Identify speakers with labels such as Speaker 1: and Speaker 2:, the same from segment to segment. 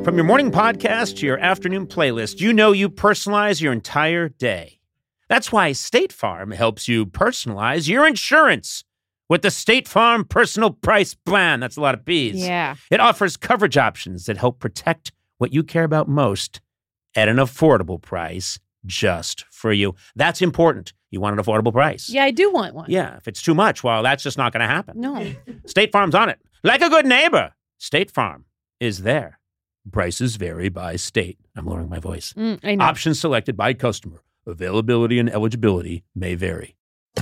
Speaker 1: From your morning podcast to your afternoon playlist, you know you personalize your entire day. That's why State Farm helps you personalize your insurance with the State Farm Personal Price Plan. That's a lot of P's.
Speaker 2: Yeah.
Speaker 1: It offers coverage options that help protect what you care about most at an affordable price just for you. That's important. You want an affordable price.
Speaker 2: Yeah, I do want one.
Speaker 1: Yeah, if it's too much, well, that's just not going to happen.
Speaker 2: No.
Speaker 1: State Farm's on it. Like a good neighbor, State Farm is there. Prices vary by state. I'm lowering my voice.
Speaker 2: I know.
Speaker 1: Options selected by customer. Availability and eligibility may vary.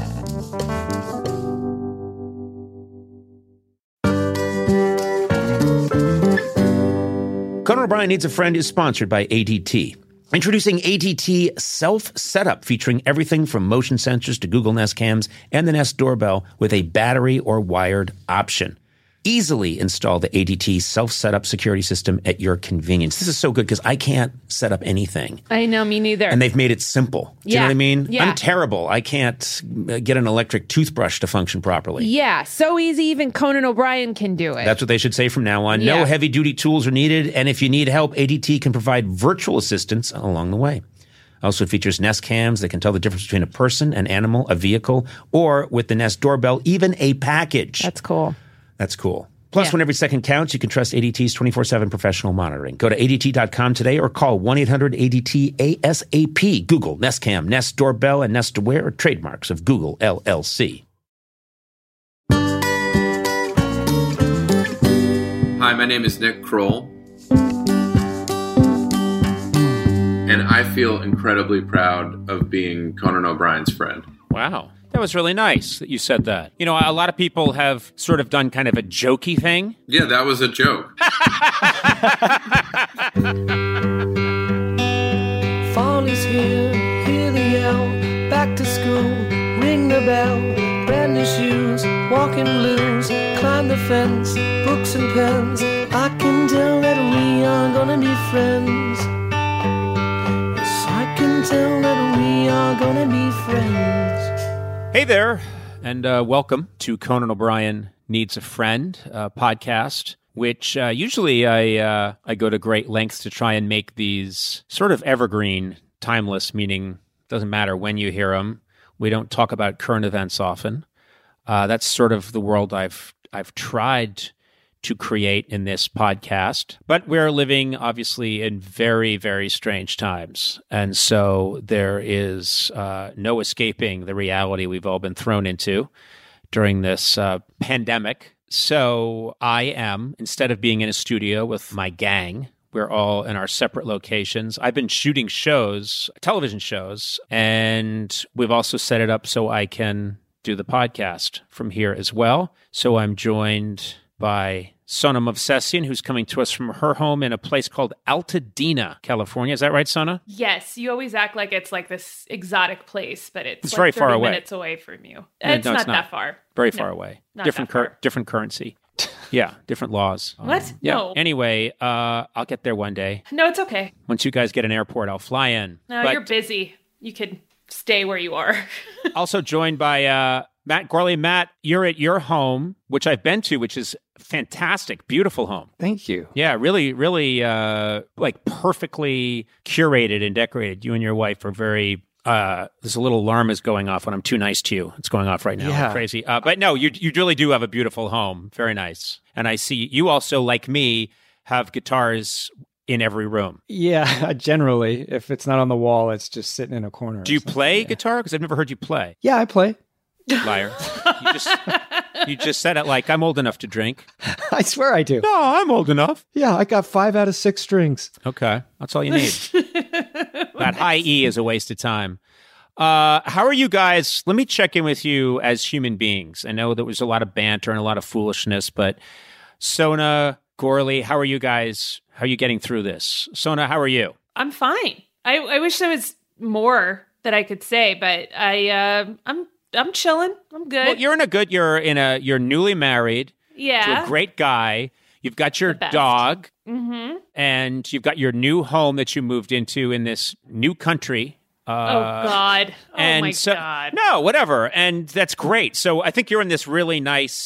Speaker 1: Conan O'Brien Needs a Friend is sponsored by ADT. Introducing ADT Self-Setup, featuring everything from motion sensors to Google Nest Cams and the Nest Doorbell with a battery or wired option. Easily install the ADT self-setup security system at your convenience. This is so good because I can't set up anything.
Speaker 2: I know, me neither.
Speaker 1: And they've made it simple. Do you know what I mean?
Speaker 2: Yeah.
Speaker 1: I'm terrible. I can't get an electric toothbrush to function properly.
Speaker 2: Yeah, so easy even Conan O'Brien can do it.
Speaker 1: That's what they should say from now on.
Speaker 2: Yeah.
Speaker 1: No heavy-duty tools are needed, and if you need help, ADT can provide virtual assistance along the way. Also features Nest Cams that can tell the difference between a person, an animal, a vehicle, or with the Nest Doorbell, even a package.
Speaker 2: That's cool.
Speaker 1: That's cool. Plus, when every second counts, you can trust ADT's 24/7 professional monitoring. Go to ADT.com today or call 1-800-ADT-ASAP. Google, Nest Cam, Nest Doorbell, and Nest Aware are trademarks of Google, LLC.
Speaker 3: Hi, my name is Nick Kroll, and I feel incredibly proud of being Conan O'Brien's friend.
Speaker 1: Wow. That was really nice that you said that. You know, a lot of people have sort of done kind of a jokey thing.
Speaker 3: Yeah, that was a joke.
Speaker 4: Fall is here, hear the yell, back to school, ring the bell, brand new shoes, walking blues, climb the fence, books and pens, I can tell that we are gonna be friends. Yes, I can tell that we are gonna be friends.
Speaker 1: Hey there, and welcome to Conan O'Brien Needs a Friend podcast, which usually I go to great lengths to try and make these sort of evergreen, timeless, meaning it doesn't matter when you hear them. We don't talk about current events often. That's sort of the world I've tried to create in this podcast. But we're living, obviously, in very, very strange times. And so there is no escaping the reality we've all been thrown into during this pandemic. So I am, instead of being in a studio with my gang, we're all in our separate locations. I've been shooting shows, television shows, and we've also set it up so I can do the podcast from here as well. So I'm joined by Sona Movsesian, who's coming to us from her home in a place called Altadena, California. Is that right, Sona?
Speaker 5: Yes, you always act like it's like this exotic place, but it's like
Speaker 1: very far
Speaker 5: 30
Speaker 1: away.
Speaker 5: minutes away from you.
Speaker 1: No,
Speaker 5: It's
Speaker 1: no,
Speaker 5: not
Speaker 1: it's not.
Speaker 5: that far.
Speaker 1: Very
Speaker 5: No,
Speaker 1: far away.
Speaker 5: not
Speaker 1: Different
Speaker 5: that far.
Speaker 1: different currency. Yeah, different laws.
Speaker 5: What?
Speaker 1: Yeah.
Speaker 5: No.
Speaker 1: Anyway, I'll get there one day.
Speaker 5: No, it's okay.
Speaker 1: Once you guys get an airport, I'll fly in.
Speaker 5: No,
Speaker 1: But
Speaker 5: you're busy. You could stay where you are.
Speaker 1: also joined by Matt Gorley. Matt, you're at your home, which I've been to, which is fantastic, beautiful home.
Speaker 6: Thank you.
Speaker 1: Yeah, really, really like perfectly curated and decorated. You and your wife are very... there's a little alarm is going off when I'm too nice to you. It's going off right now.
Speaker 6: Yeah.
Speaker 1: Like crazy. But no, you really do have a beautiful home. Very nice. And I see you also, like me, have guitars in every room.
Speaker 6: Yeah, generally, if it's not on the wall, it's just sitting in a corner.
Speaker 1: Do you play guitar? Because I've never heard you play.
Speaker 6: Yeah, I play.
Speaker 1: Liar. You just said it like I'm old enough to drink.
Speaker 6: I swear I do.
Speaker 1: No, I'm old enough.
Speaker 6: Yeah, I got 5 out of 6 strings.
Speaker 1: Okay, that's all you need. That high E is a waste of time. How are you guys? Let me check in with you as human beings. I know there was a lot of banter and a lot of foolishness, but Sona, Gorley, how are you guys? How are you getting through this? Sona, how are you?
Speaker 5: I'm fine. I wish there was more that I could say, but I'm chilling. I'm good.
Speaker 1: Well, you're newly married to
Speaker 5: yeah.
Speaker 1: a great guy. You've got your
Speaker 5: The best.
Speaker 1: dog,
Speaker 5: Mm-hmm.
Speaker 1: and you've got your new home that you moved into in this new country.
Speaker 5: Oh God. Oh
Speaker 1: and
Speaker 5: my
Speaker 1: so,
Speaker 5: God.
Speaker 1: No, whatever. And that's great. So I think you're in this really nice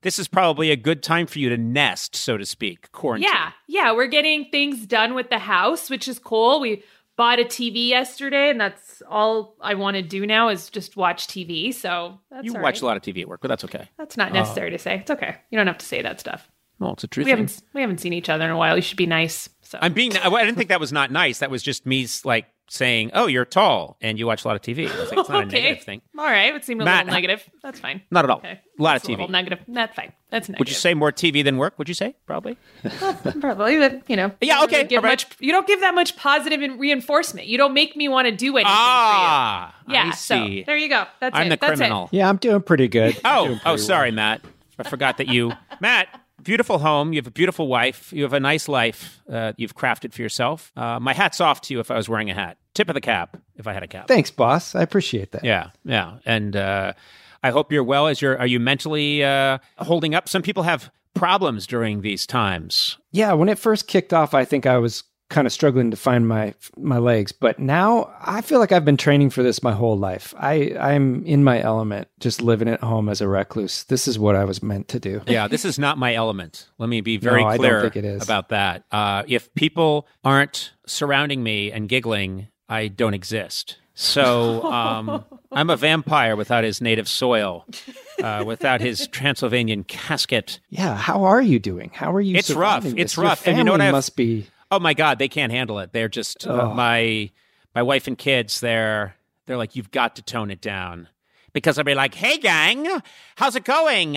Speaker 1: this is probably a good time for you to nest, so to speak, quarantine.
Speaker 5: Yeah, we're getting things done with the house, which is cool. We bought a TV yesterday, and that's all I want to do now is just watch TV. So that's
Speaker 1: You
Speaker 5: all
Speaker 1: watch
Speaker 5: right.
Speaker 1: a lot of TV at work, but that's okay.
Speaker 5: That's not necessary to say. It's okay. You don't have to say that stuff.
Speaker 1: Well, it's a true
Speaker 5: We
Speaker 1: thing.
Speaker 5: haven't seen each other in a while. You should be nice. So
Speaker 1: I didn't think that was not nice. That was just me like saying, "Oh, you're tall and you watch a lot of TV." I was like, it's not a negative thing.
Speaker 5: All right, it seemed a
Speaker 1: Matt,
Speaker 5: little negative. That's fine.
Speaker 1: Not at all.
Speaker 5: Okay.
Speaker 1: A lot
Speaker 5: That's
Speaker 1: of
Speaker 5: a
Speaker 1: TV.
Speaker 5: little negative. That's fine. That's negative.
Speaker 1: Would you say more TV than work? Would you say probably?
Speaker 5: Probably, but
Speaker 1: Yeah,
Speaker 5: you don't
Speaker 1: okay,
Speaker 5: give
Speaker 1: all right.
Speaker 5: you don't give that much positive reinforcement. You don't make me want to do anything
Speaker 1: Ah,
Speaker 5: for you. Yeah,
Speaker 1: I see.
Speaker 5: so there you go. That's
Speaker 1: I'm
Speaker 5: it.
Speaker 1: the
Speaker 5: That's
Speaker 1: criminal.
Speaker 6: Yeah, I'm doing pretty good.
Speaker 1: Sorry, Matt. I forgot that Matt. Beautiful home. You have a beautiful wife. You have a nice life you've crafted for yourself. My hat's off to you if I was wearing a hat. Tip of the cap if I had a cap.
Speaker 6: Thanks, boss. I appreciate that.
Speaker 1: Yeah. And I hope you're well. Are you mentally holding up? Some people have problems during these times.
Speaker 6: Yeah, when it first kicked off, I think I was kind of struggling to find my legs, but now I feel like I've been training for this my whole life. I'm in my element, just living at home as a recluse. This is what I was meant to do.
Speaker 1: Yeah, this is not my element. Let me be very
Speaker 6: No, I don't
Speaker 1: clear
Speaker 6: think it is.
Speaker 1: about that. If people aren't surrounding me and giggling, I don't exist. So I'm a vampire without his native soil, without his Transylvanian casket.
Speaker 6: Yeah, how are you doing? How are you?
Speaker 1: It's rough.
Speaker 6: surviving
Speaker 1: It's
Speaker 6: this? Your
Speaker 1: rough. And you know what
Speaker 6: family
Speaker 1: I've-
Speaker 6: must be.
Speaker 1: Oh my God, they can't handle it. They're just my wife and kids. They're like, you've got to tone it down, because I'll be like, hey gang, how's it going?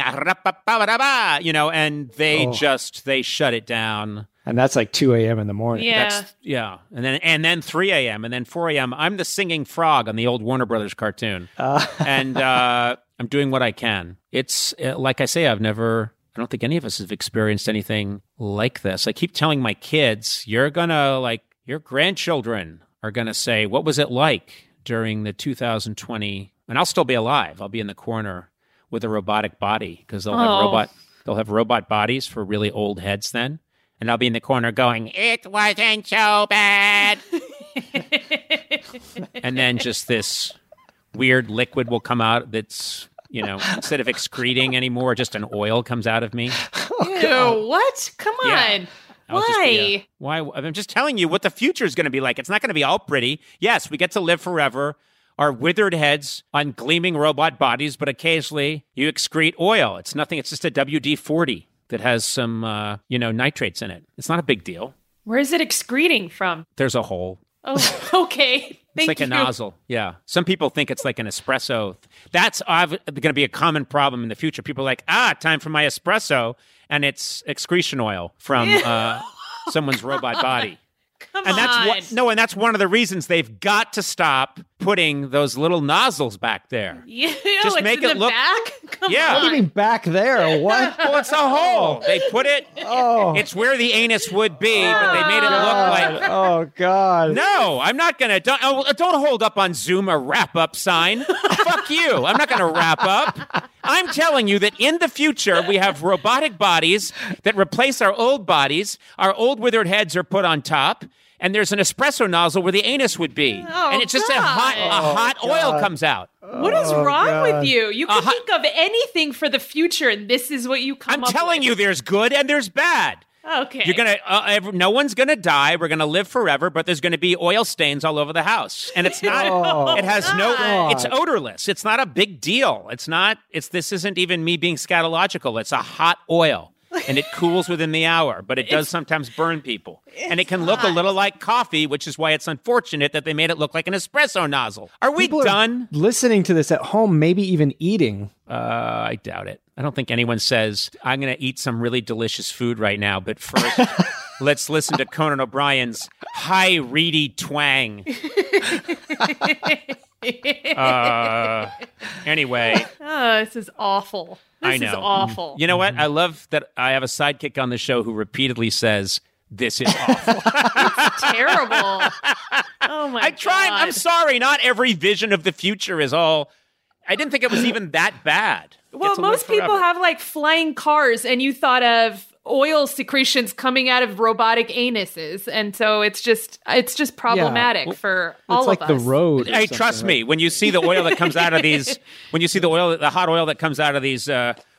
Speaker 1: And they they shut it down.
Speaker 6: And that's like 2 a.m. in the morning.
Speaker 5: Yeah.
Speaker 1: And then 3 a.m. and then 4 a.m. I'm the singing frog on the old Warner Brothers cartoon, and I'm doing what I can. It's like I say, I don't think any of us have experienced anything like this. I keep telling my kids, your grandchildren are gonna say, what was it like during the 2020? And I'll still be alive. I'll be in the corner with a robotic body, because they'll have robot bodies for really old heads then. And I'll be in the corner going, it wasn't so bad. And then just this weird liquid will come out that's, instead of excreting anymore, just an oil comes out of me.
Speaker 5: Ew, what? Come on.
Speaker 1: Yeah.
Speaker 5: Why?
Speaker 1: Why? I'm just telling you what the future is going to be like. It's not going to be all pretty. Yes, we get to live forever. Our withered heads on gleaming robot bodies, but occasionally you excrete oil. It's nothing. It's just a WD-40 that has some, nitrates in it. It's not a big deal.
Speaker 5: Where is it excreting from?
Speaker 1: There's a hole.
Speaker 5: Oh, okay.
Speaker 1: It's like a nozzle. Yeah. Some people think it's like an espresso. That's going to be a common problem in the future. People are like, time for my espresso. And it's excretion oil from someone's robot body.
Speaker 5: Come
Speaker 1: And
Speaker 5: on.
Speaker 1: that's one of the reasons they've got to stop putting those little nozzles back there.
Speaker 5: Yeah,
Speaker 1: Just
Speaker 5: it's
Speaker 1: make
Speaker 5: in
Speaker 1: it
Speaker 5: the
Speaker 1: look-
Speaker 5: back? Come
Speaker 1: Yeah.
Speaker 6: What do you
Speaker 5: on.
Speaker 6: mean back there? What?
Speaker 1: Well, it's a hole. They put it.
Speaker 6: Oh.
Speaker 1: It's where the anus would be, but they made it look like.
Speaker 6: Oh God.
Speaker 1: No, I'm not gonna. Don't hold up on Zoom a wrap-up sign. Fuck you. I'm not gonna wrap up. I'm telling you that in the future we have robotic bodies that replace our old bodies. Our old withered heads are put on top, and there's an espresso nozzle where the anus would be,
Speaker 5: Oh,
Speaker 1: and it's just a
Speaker 5: God.
Speaker 1: hot oil comes out.
Speaker 5: What is wrong
Speaker 6: God.
Speaker 5: with you? You can think of anything for the future, and this is what you come
Speaker 1: I'm
Speaker 5: up
Speaker 1: telling
Speaker 5: with.
Speaker 1: you, there's good and there's bad.
Speaker 5: Okay.
Speaker 1: You're gonna. No one's gonna die. We're gonna live forever, but there's gonna be oil stains all over the house, and it's not.
Speaker 6: Oh,
Speaker 1: it has no.
Speaker 6: God.
Speaker 1: It's odorless. It's not a big deal. It's not. This isn't even me being scatological. It's a hot oil, and it cools within the hour, but it does sometimes burn people, and it can look a little like coffee, which is why it's unfortunate that they made it look like an espresso nozzle. Are we
Speaker 6: People are
Speaker 1: done?
Speaker 6: listening to this at home, maybe even eating.
Speaker 1: I doubt it. I don't think anyone says, I'm going to eat some really delicious food right now, but first, let's listen to Conan O'Brien's high, reedy twang. Anyway.
Speaker 5: Oh, this is awful. This
Speaker 1: I know.
Speaker 5: is awful.
Speaker 1: You know what? I love that I have a sidekick on the show who repeatedly says, this is awful.
Speaker 5: Terrible. Oh my
Speaker 1: I tried.
Speaker 5: God.
Speaker 1: I'm sorry. Not every vision of the future is all... I didn't think it was even that bad.
Speaker 5: Well,
Speaker 1: Get to live
Speaker 5: most people
Speaker 1: forever.
Speaker 5: have like flying cars, and you thought of oil secretions coming out of robotic anuses, and so it's just problematic for all
Speaker 6: It's like
Speaker 5: of
Speaker 6: the
Speaker 5: us.
Speaker 6: road. or
Speaker 1: Hey,
Speaker 6: something,
Speaker 1: trust
Speaker 6: right?
Speaker 1: me. When you see the oil that comes out of these, the hot oil that comes out of these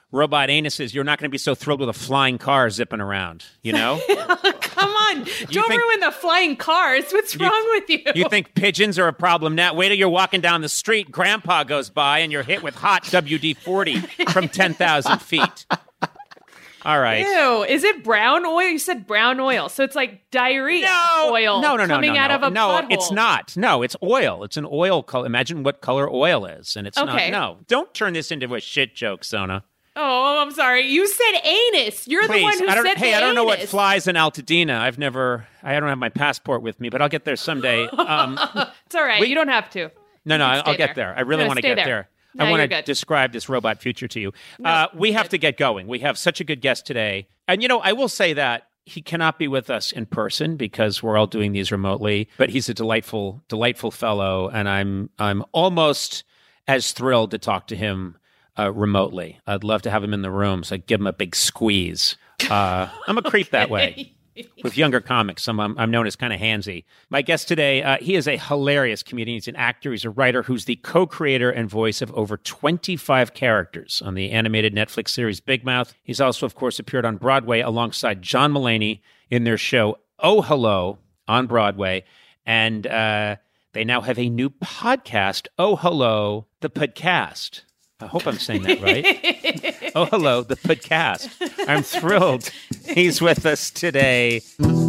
Speaker 1: robot anuses, you're not going to be so thrilled with a flying car zipping around, you know?
Speaker 5: Come on. Don't ruin the flying cars. What's wrong with you?
Speaker 1: You think pigeons are a problem now? Wait till you're walking down the street, Grandpa goes by, and you're hit with hot WD-40 from 10,000 feet. All right.
Speaker 5: Ew. Is it brown oil? You said brown oil. So it's like diarrhea oil coming out of a butthole.
Speaker 1: It's not. No, it's oil. It's an oil color. Imagine what color oil is. And it's not. No, don't turn this into a shit joke, Sona.
Speaker 5: Oh, I'm sorry. You said anus. You're the one who said the
Speaker 1: I don't know what
Speaker 5: anus.
Speaker 1: flies in Altadena. I don't have my passport with me, but I'll get there someday.
Speaker 5: It's all right. You don't have to.
Speaker 1: No, I'll get there. I really want to get there.
Speaker 5: No,
Speaker 1: I want to describe this robot future to you. We have to get going. We have such a good guest today. And, I will say that he cannot be with us in person because we're all doing these remotely, but he's a delightful, delightful fellow. And I'm almost as thrilled to talk to him remotely. I'd love to have him in the room, so I'd give him a big squeeze. I'm a creep that way. With younger comics, I'm known as kind of handsy. My guest today, he is a hilarious comedian. He's an actor. He's a writer who's the co-creator and voice of over 25 characters on the animated Netflix series Big Mouth. He's also, of course, appeared on Broadway alongside John Mulaney in their show Oh Hello on Broadway. And they now have a new podcast, Oh Hello, the Podcast. I hope I'm saying that right. Oh, hello, the podcast. I'm thrilled he's with us today.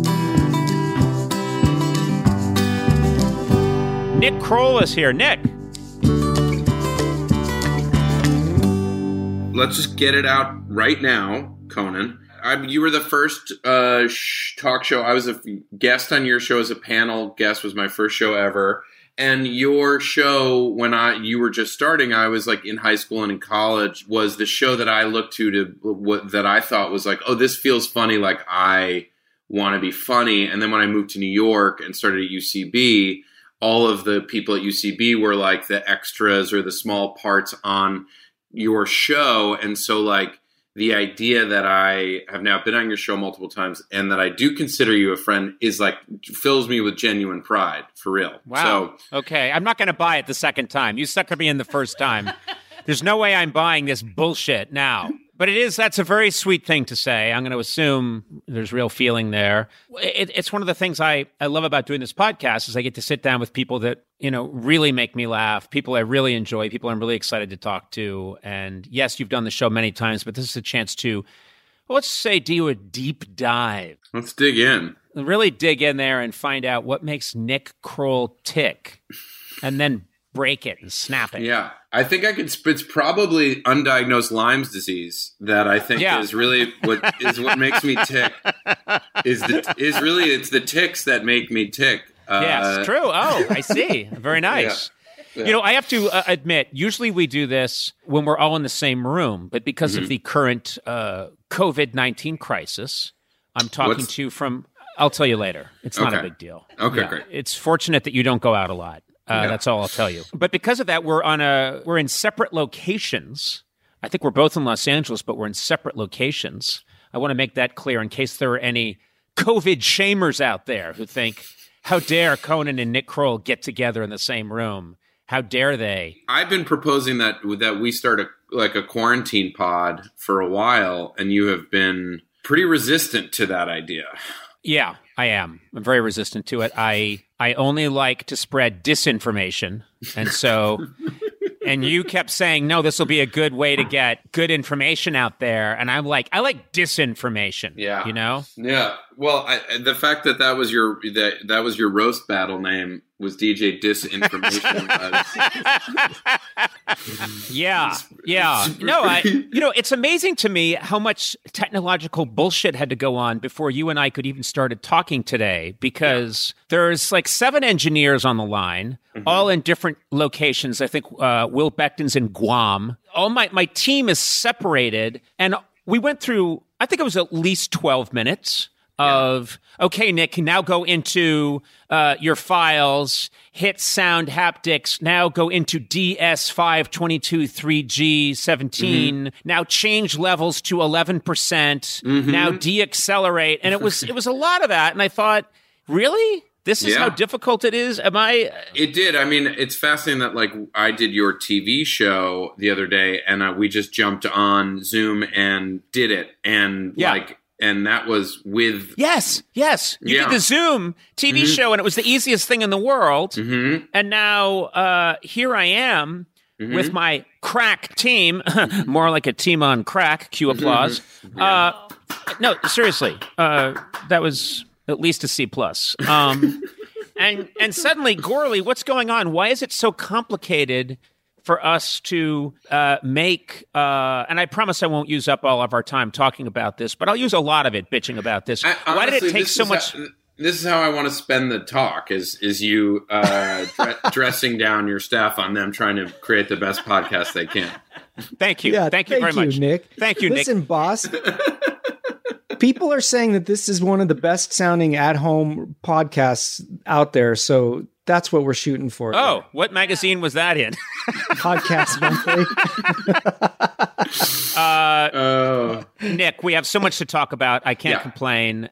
Speaker 1: Nick Kroll is here. Nick.
Speaker 3: Let's just get it out right now, Conan. You were the first talk show. I was a guest on your show as a panel guest. Was my first show ever. And your show, when you were just starting, I was like in high school and in college, was the show that I looked that I thought was like, oh, this feels funny. Like I want to be funny. And then when I moved to New York and started at UCB, all of the people at UCB were like the extras or the small parts on your show. And so like the idea that I have now been on your show multiple times and that I do consider you a friend is like fills me with genuine pride, for real.
Speaker 1: Wow. So, okay. I'm not going to buy it the second time. You suckered me in the first time. There's no way I'm buying this bullshit now. But that's a very sweet thing to say. I'm going to assume there's real feeling there. It's one of the things I love about doing this podcast is I get to sit down with people that, really make me laugh, people I really enjoy, people I'm really excited to talk to. And yes, you've done the show many times, but this is a chance to, let's say, do a deep dive.
Speaker 3: Let's dig in.
Speaker 1: Really dig in there and find out what makes Nick Kroll tick. And then break it and snap it.
Speaker 3: Yeah. I think it's probably undiagnosed Lyme's disease that I think is really what makes me tick. It's the ticks that make me tick.
Speaker 1: Yes, true. Oh, I see. Very nice. Yeah. I have to admit, usually we do this when we're all in the same room, but because of the current COVID-19 crisis, I'm talking to you from, I'll tell you later. It's not a big deal.
Speaker 3: Okay, great.
Speaker 1: It's fortunate that you don't go out a lot. That's all I'll tell you. But because of that, we're in separate locations. I think we're both in Los Angeles, but we're in separate locations. I want to make that clear in case there are any COVID shamers out there who think, how dare Conan and Nick Kroll get together in the same room? How dare they?
Speaker 3: I've been proposing that we start a quarantine pod for a while, and you have been pretty resistant to that idea.
Speaker 1: Yeah, I am. I'm very resistant to it. I only like to spread disinformation. And so, and you kept saying, no, this will be a good way to get good information out there. And I'm like, I like disinformation. Yeah.
Speaker 3: Yeah. Well, the fact that was your roast battle name was DJ Disinformation.
Speaker 1: Yeah. No, it's amazing to me how much technological bullshit had to go on before you and I could even started talking today, because there's like 7 engineers on the line, all in different locations. I think Will Beckton's in Guam. All my team is separated, and we went through, I think it was at least 12 minutes of, okay, Nick, now go into your files, hit sound haptics, now go into DS522 3G17, now change levels to 11%, now deaccelerate. And it was a lot of that. And I thought, really? This is how difficult it is.
Speaker 3: It did. I mean, it's fascinating that like I did your TV show the other day, and we just jumped on Zoom and did it, and and that was with
Speaker 1: yes. You did the Zoom TV show, and it was the easiest thing in the world. Mm-hmm. And now here I am with my crack team, more like a team on crack. Cue applause. No, seriously, that was at least a C+. And suddenly, Gourley, what's going on? Why is it so complicated for us to make, and I promise I won't use up all of our time talking about this, but I'll use a lot of it bitching about this. Why did it take so much?
Speaker 3: This is how I want to spend the talk, is you dressing down your staff on them trying to create the best podcast they can.
Speaker 1: Thank you. Yeah, thank you very much,
Speaker 6: Nick.
Speaker 1: Thank you, Nick.
Speaker 6: Listen, boss. People are saying that this is one of the best sounding at-home podcasts out there, so that's what we're shooting for.
Speaker 1: Oh, what magazine was that in?
Speaker 6: Podcast
Speaker 1: Monthly. Nick, we have so much to talk about. I can't complain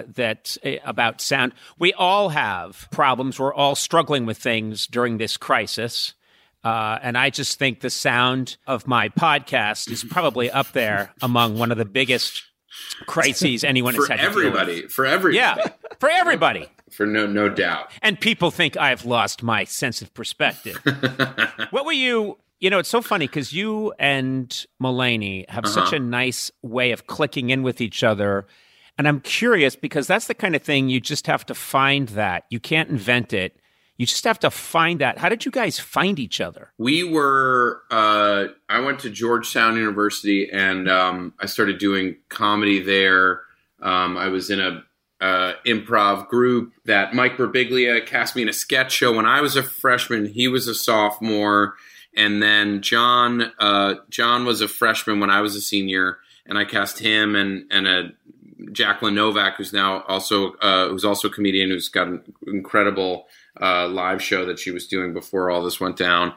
Speaker 1: about sound. We all have problems. We're all struggling with things during this crisis. And I just think the sound of my podcast is probably up there among one of the biggest crises anyone has had to deal with.
Speaker 3: For everybody.
Speaker 1: Yeah, for everybody.
Speaker 3: For no doubt.
Speaker 1: And people think I've lost my sense of perspective. What were you... You know, it's so funny because you and Mulaney have such a nice way of clicking in with each other. And I'm curious because that's the kind of thing you just have to find that. You can't invent it. You just have to find that. How did you guys find each other?
Speaker 3: We were, I went to Georgetown University and I started doing comedy there. I was in a improv group that Mike Birbiglia cast me in a sketch show when I was a freshman. He was a sophomore. And then John was a freshman when I was a senior, and I cast him and Jacqueline Novak, who's now also a comedian who's got an incredible live show that she was doing before all this went down.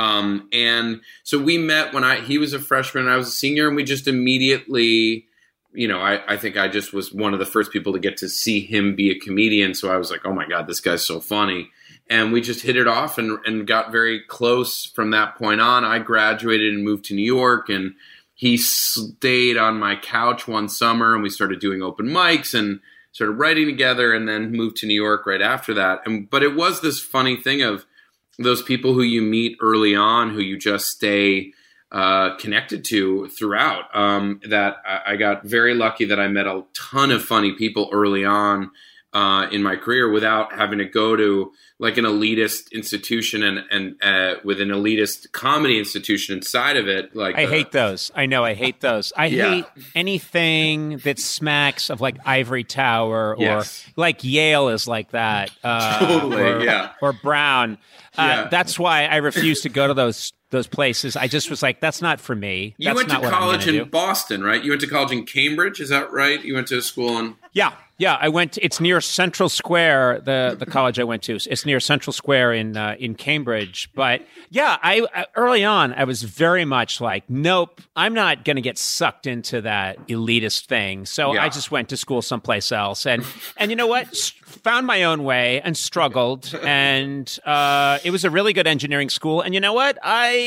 Speaker 3: And so we met when he was a freshman and I was a senior, and we just immediately, you know, I think I just was one of the first people to get to see him be a comedian. So I was like, oh my God, this guy's so funny. And we just hit it off and got very close from that point on. I graduated and moved to New York, and he stayed on my couch one summer, and we started doing open mics and started writing together, and then moved to New York right after that. But it was this funny thing of those people who you meet early on who you just stay connected to throughout. That I got very lucky that I met a ton of funny people early on in my career without having to go to like an elitist institution and with an elitist comedy institution inside of it. Like
Speaker 1: I hate those. I know I hate those. I hate anything that smacks of like Ivory Tower or like Yale is like that.
Speaker 3: Totally.
Speaker 1: Or Brown. That's why I refuse to go to those places. I just was like, that's not for me.
Speaker 3: You went to college in Boston, right? You went to college in Cambridge. Is that right? You went to school in...
Speaker 1: Yeah, I went. It's near Central Square. The college I went to. It's near Central Square in Cambridge. But yeah, I early on I was very much like, nope, I'm not going to get sucked into that elitist thing. So I just went to school someplace else, and you know what? Found my own way and struggled, and it was a really good engineering school. And you know what?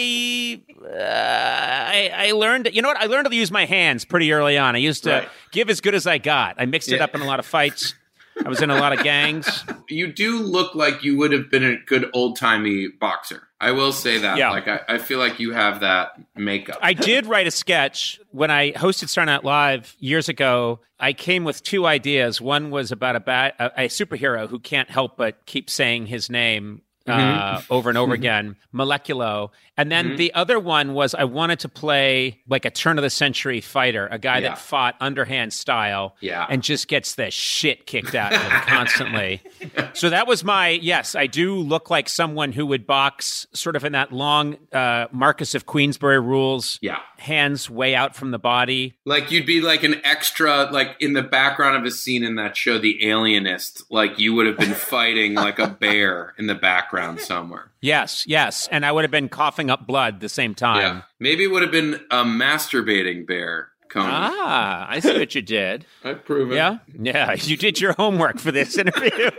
Speaker 1: I learned. You know what? I learned to use my hands pretty early on. I used to give as good as I got. I mixed it up in a lot of fights. I was in a lot of gangs.
Speaker 3: You do look like you would have been a good old-timey boxer. I will say that.
Speaker 1: Yeah.
Speaker 3: Like I feel like you have that makeup.
Speaker 1: I did write a sketch when I hosted Saturday Night Live years ago. I came with two ideas. One was about a superhero who can't help but keep saying his name over and over again, Moleculo. And then the other one was I wanted to play like a turn-of-the-century fighter, a guy that fought underhand style and just gets the shit kicked out of him constantly. So that was yes, I do look like someone who would box sort of in that long Marcus of Queensberry rules, hands way out from the body.
Speaker 3: Like you'd be like an extra, like in the background of a scene in that show, The Alienist, like you would have been fighting like a bear in the background somewhere.
Speaker 1: Yes. And I would have been coughing up blood at the same time.
Speaker 3: Yeah. Maybe it would have been a masturbating bear Conan.
Speaker 1: Ah, I see what you did.
Speaker 3: I've proven.
Speaker 1: Yeah? Yeah, you did your homework for this interview.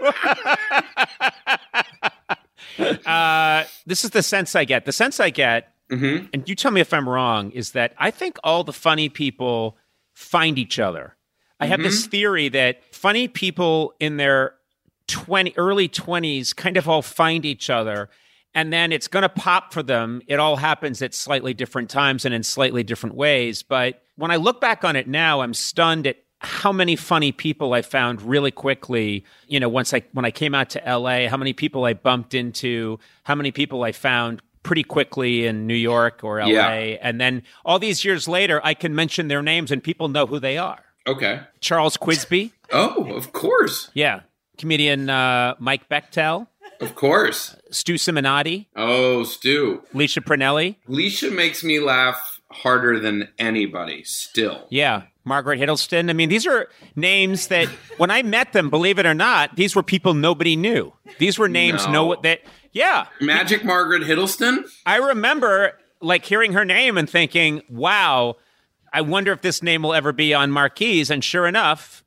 Speaker 1: This is the sense I get. The sense I get, and you tell me if I'm wrong, is that I think all the funny people find each other. I have this theory that funny people in their early 20s kind of all find each other, and then it's going to pop for them. It all happens at slightly different times and in slightly different ways. But when I look back on it now, I'm stunned at how many funny people I found really quickly. You know, when I came out to LA, how many people I bumped into, how many people I found pretty quickly in New York or LA. Yeah. And then all these years later, I can mention their names and people know who they are.
Speaker 3: Okay.
Speaker 1: Charles Quisby.
Speaker 3: Oh, of course.
Speaker 1: Yeah. Comedian Mike Bechtel.
Speaker 3: Of course.
Speaker 1: Stu Simonotti.
Speaker 3: Oh, Stu.
Speaker 1: Leisha Pranelli.
Speaker 3: Leisha makes me laugh harder than anybody still.
Speaker 1: Yeah. Margaret Hiddleston. I mean, these are names that when I met them, believe it or not, these were people nobody knew. These were names yeah.
Speaker 3: Magic Margaret Hiddleston?
Speaker 1: I remember like hearing her name and thinking, wow, I wonder if this name will ever be on marquees. And sure enough,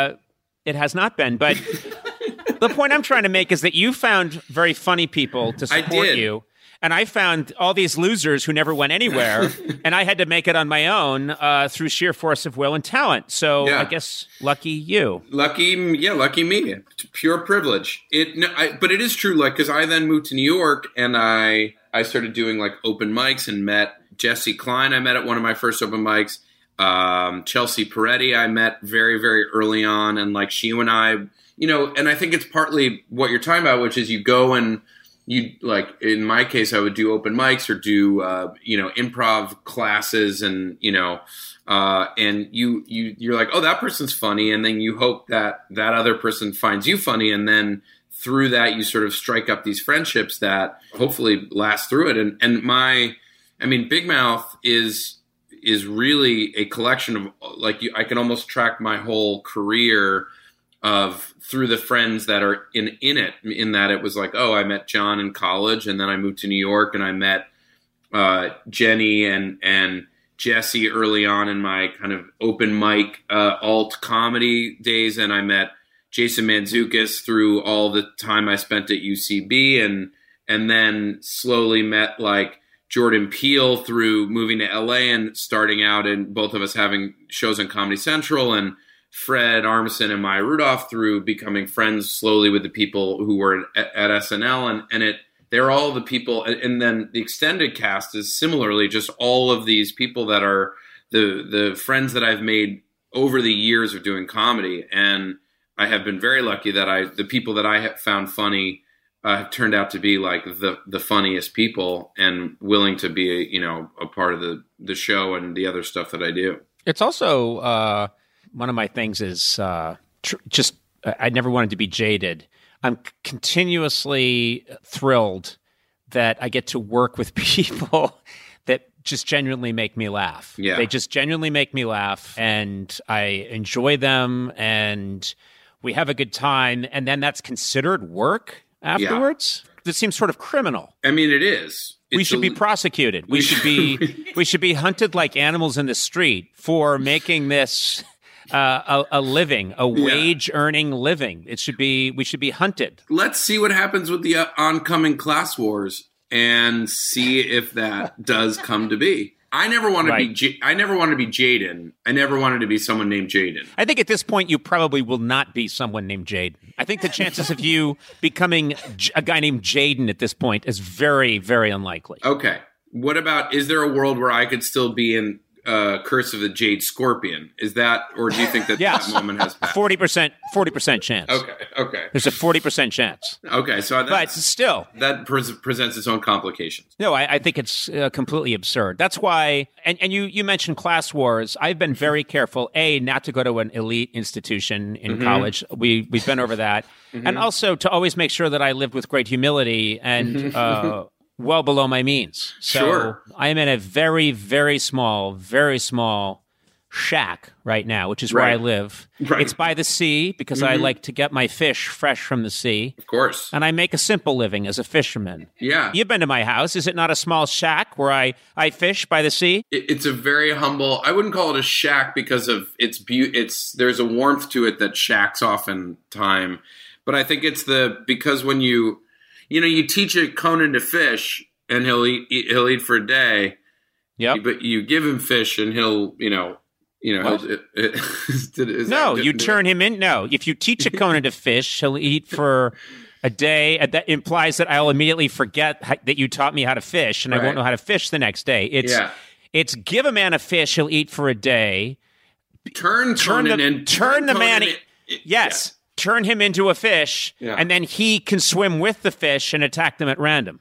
Speaker 1: it has not been. But the point I'm trying to make is that you found very funny people to support you. And I found all these losers who never went anywhere, and I had to make it on my own through sheer force of will and talent. So I guess lucky you.
Speaker 3: Lucky me. Pure privilege. But it is true, like, because I then moved to New York, and I started doing, like, open mics and met Jesse Klein. I met at one of my first open mics. Chelsea Peretti I met very, very early on, and, like, she and I, you know, and I think it's partly what you're talking about, which is you go and you, like, in my case, I would do open mics or do, improv classes, and, you know, and you're like, oh, that person's funny. And then you hope that that other person finds you funny. And then through that, you sort of strike up these friendships that hopefully last through it. And Big Mouth is really a collection of, like, I can almost track my whole career of through the friends that are in it, in that it was like, oh, I met John in college, and then I moved to New York, and I met Jenny and Jesse early on in my kind of open mic alt comedy days, and I met Jason Mantzoukas through all the time I spent at UCB, and then slowly met, like, Jordan Peele through moving to LA and starting out, and both of us having shows on Comedy Central, and Fred Armisen and Maya Rudolph through becoming friends slowly with the people who were at SNL, and they're all the people, and then the extended cast is similarly just all of these people that are the friends that I've made over the years of doing comedy, and I have been very lucky that the people that I have found funny have turned out to be, like, the funniest people and willing to be a part of the show and the other stuff that I do.
Speaker 1: It's also one of my things is I never wanted to be jaded. I'm continuously thrilled that I get to work with people that just genuinely make me laugh.
Speaker 3: Yeah.
Speaker 1: They just genuinely make me laugh, and I enjoy them, and we have a good time, and then that's considered work afterwards. Yeah. This seems sort of criminal.
Speaker 3: I mean, it is.
Speaker 1: We should be prosecuted. We should be hunted like animals in the street for making this a living, a wage-earning living. We should be hunted.
Speaker 3: Let's see what happens with the oncoming class wars and see if that does come to be. I never wanted to be. I never wanted to be Jaden. I never wanted to be someone named Jaden.
Speaker 1: I think at this point you probably will not be someone named Jaden. I think the chances of you becoming a guy named Jaden at this point is very, very unlikely.
Speaker 3: Okay. What about? Is there a world where I could still be in Curse of the Jade Scorpion? Is that, or do you think that that moment has passed?
Speaker 1: 40% chance.
Speaker 3: Okay.
Speaker 1: There's a 40% chance.
Speaker 3: Okay, so
Speaker 1: but still,
Speaker 3: that presents its own complications.
Speaker 1: No, I think it's completely absurd. That's why, and you mentioned class wars. I've been very careful, not to go to an elite institution in college. We've been over that, and also to always make sure that I lived with great humility and well below my means. So
Speaker 3: sure.
Speaker 1: I am in a very, very small shack right now, which is where I live.
Speaker 3: Right.
Speaker 1: It's by the sea because I like to get my fish fresh from the sea.
Speaker 3: Of course.
Speaker 1: And I make a simple living as a fisherman.
Speaker 3: Yeah.
Speaker 1: You've been to my house. Is it not a small shack where I fish by the sea?
Speaker 3: It's a very humble, I wouldn't call it a shack because of its beauty. There's a warmth to it that shacks off in time. But I think it's because when you teach a Conan to fish and he'll eat for a day.
Speaker 1: Yep.
Speaker 3: But you give him fish and he'll,
Speaker 1: you turn him in. No, if you teach a Conan to fish, he'll eat for a day. That implies that I'll immediately forget that you taught me how to fish, and I won't know how to fish the next day. It's give a man a fish, he'll eat for a day.
Speaker 3: Turn the man.
Speaker 1: Yes. Turn him into a fish, and then he can swim with the fish and attack them at random.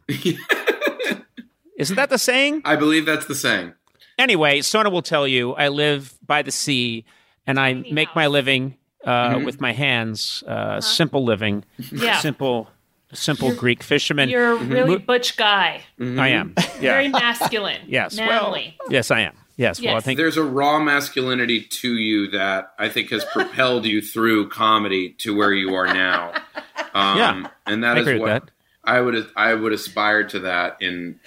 Speaker 1: Isn't that the saying?
Speaker 3: I believe that's the saying.
Speaker 1: Anyway, Sona will tell you, I live by the sea, and I make my living with my hands. Simple living.
Speaker 5: Yeah.
Speaker 1: Simple Greek fisherman.
Speaker 5: You're a really butch guy.
Speaker 1: I am. Yeah.
Speaker 5: Very masculine.
Speaker 1: Yes.
Speaker 5: Manly.
Speaker 1: Well, yes, I am. Yes. Well, I think
Speaker 3: there's a raw masculinity to you that I think has propelled you through comedy to where you are now. And that is what
Speaker 1: that.
Speaker 3: I would aspire to that in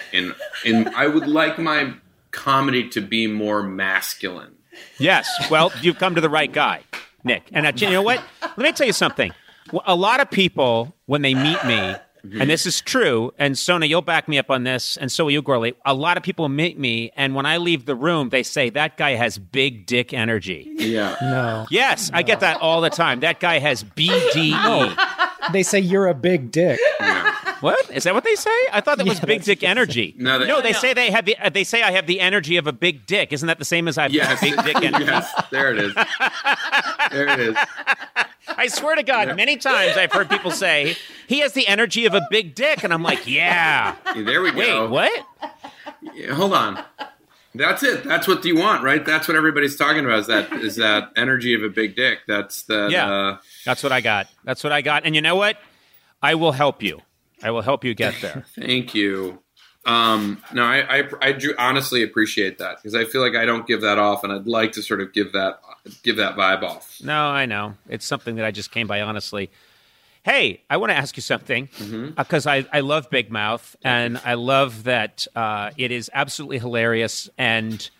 Speaker 3: I would like my comedy to be more masculine.
Speaker 1: Yes. Well, you've come to the right guy, Nick. And you know what? Let me tell you something. A lot of people, when they meet me, and this is true, and Sona, you'll back me up on this, and so will you, Gorley. A lot of people meet me, and when I leave the room, they say, that guy has big dick energy.
Speaker 3: Yeah.
Speaker 6: No.
Speaker 1: Yes, I get that all the time. That guy has BDE.
Speaker 6: They say you're a big dick.
Speaker 3: Yeah.
Speaker 1: What? Is that what they say? I thought that was big dick energy.
Speaker 3: No,
Speaker 1: they say they say I have the energy of a big dick. Isn't that the same as I have big dick energy?
Speaker 3: Yes, there it is. There it is.
Speaker 1: I swear to God, many times I've heard people say, he has the energy of a big dick. And I'm like, yeah.
Speaker 3: There we go.
Speaker 1: Wait, what?
Speaker 3: Yeah, hold on. That's it. That's what you want, right? That's what everybody's talking about is that energy of a big dick. That's the...
Speaker 1: That's what I got. That's what I got. And you know what? I will help you. I will help you get there.
Speaker 3: Thank you. No, I do honestly appreciate that because I feel like I don't give that off, and I'd like to sort of give that vibe off.
Speaker 1: No, I know. It's something that I just came by honestly. Hey, I want to ask you something because I love Big Mouth, and I love that it is absolutely hilarious, and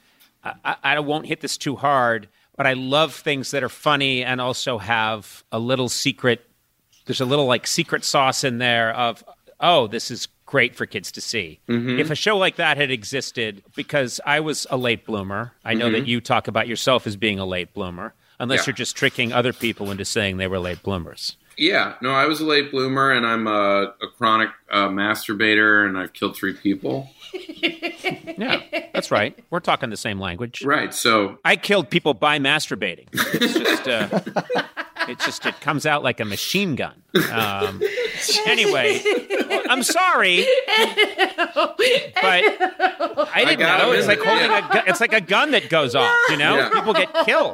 Speaker 1: I won't hit this too hard, but I love things that are funny and also have a little secret. There's a little like secret sauce in there of, oh, this is great for kids to see. If a show like that had existed, because I was a late bloomer, I know that you talk about yourself as being a late bloomer, unless you're just tricking other people into saying they were late bloomers.
Speaker 3: Yeah, no, I was a late bloomer, and I'm a chronic masturbator, and I've killed 3 people.
Speaker 1: Yeah, that's right. We're talking the same language.
Speaker 3: Right, so...
Speaker 1: I killed people by masturbating. It's just, it comes out like a machine gun. Anyway, I'm sorry, but I didn't know. It's like holding a gun. It's like a gun that goes off, you know? Yeah. People get killed.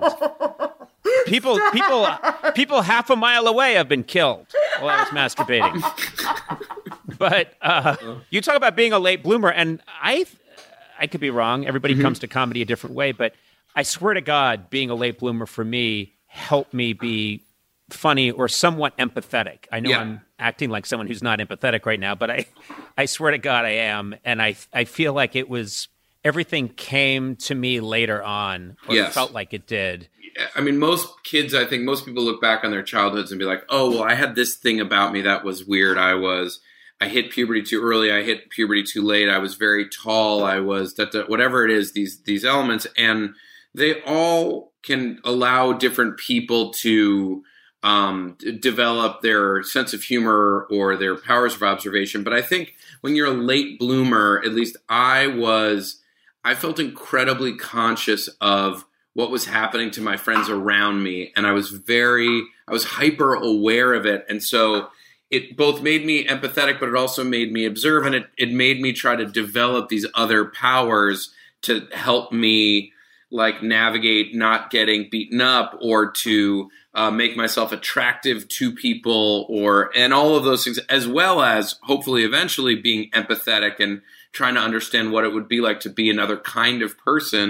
Speaker 1: People half a mile away have been killed while I was masturbating. But you talk about being a late bloomer, and I could be wrong. Everybody comes to comedy a different way, but I swear to God, being a late bloomer for me helped me be funny or somewhat empathetic. I know I'm acting like someone who's not empathetic right now, but I swear to God I am, and I feel like it was everything came to me later on, or it felt like it did.
Speaker 3: I mean, most kids, I think most people look back on their childhoods and be like, oh, well, I had this thing about me that was weird. I hit puberty too early. I hit puberty too late. I was very tall. I was whatever it is, these elements. And they all can allow different people to develop their sense of humor or their powers of observation. But I think when you're a late bloomer, at least I felt incredibly conscious of what was happening to my friends around me. And I was hyper aware of it. And so it both made me empathetic, but it also made me observe. And it made me try to develop these other powers to help me like navigate not getting beaten up or to make myself attractive to people and all of those things, as well as hopefully eventually being empathetic and trying to understand what it would be like to be another kind of person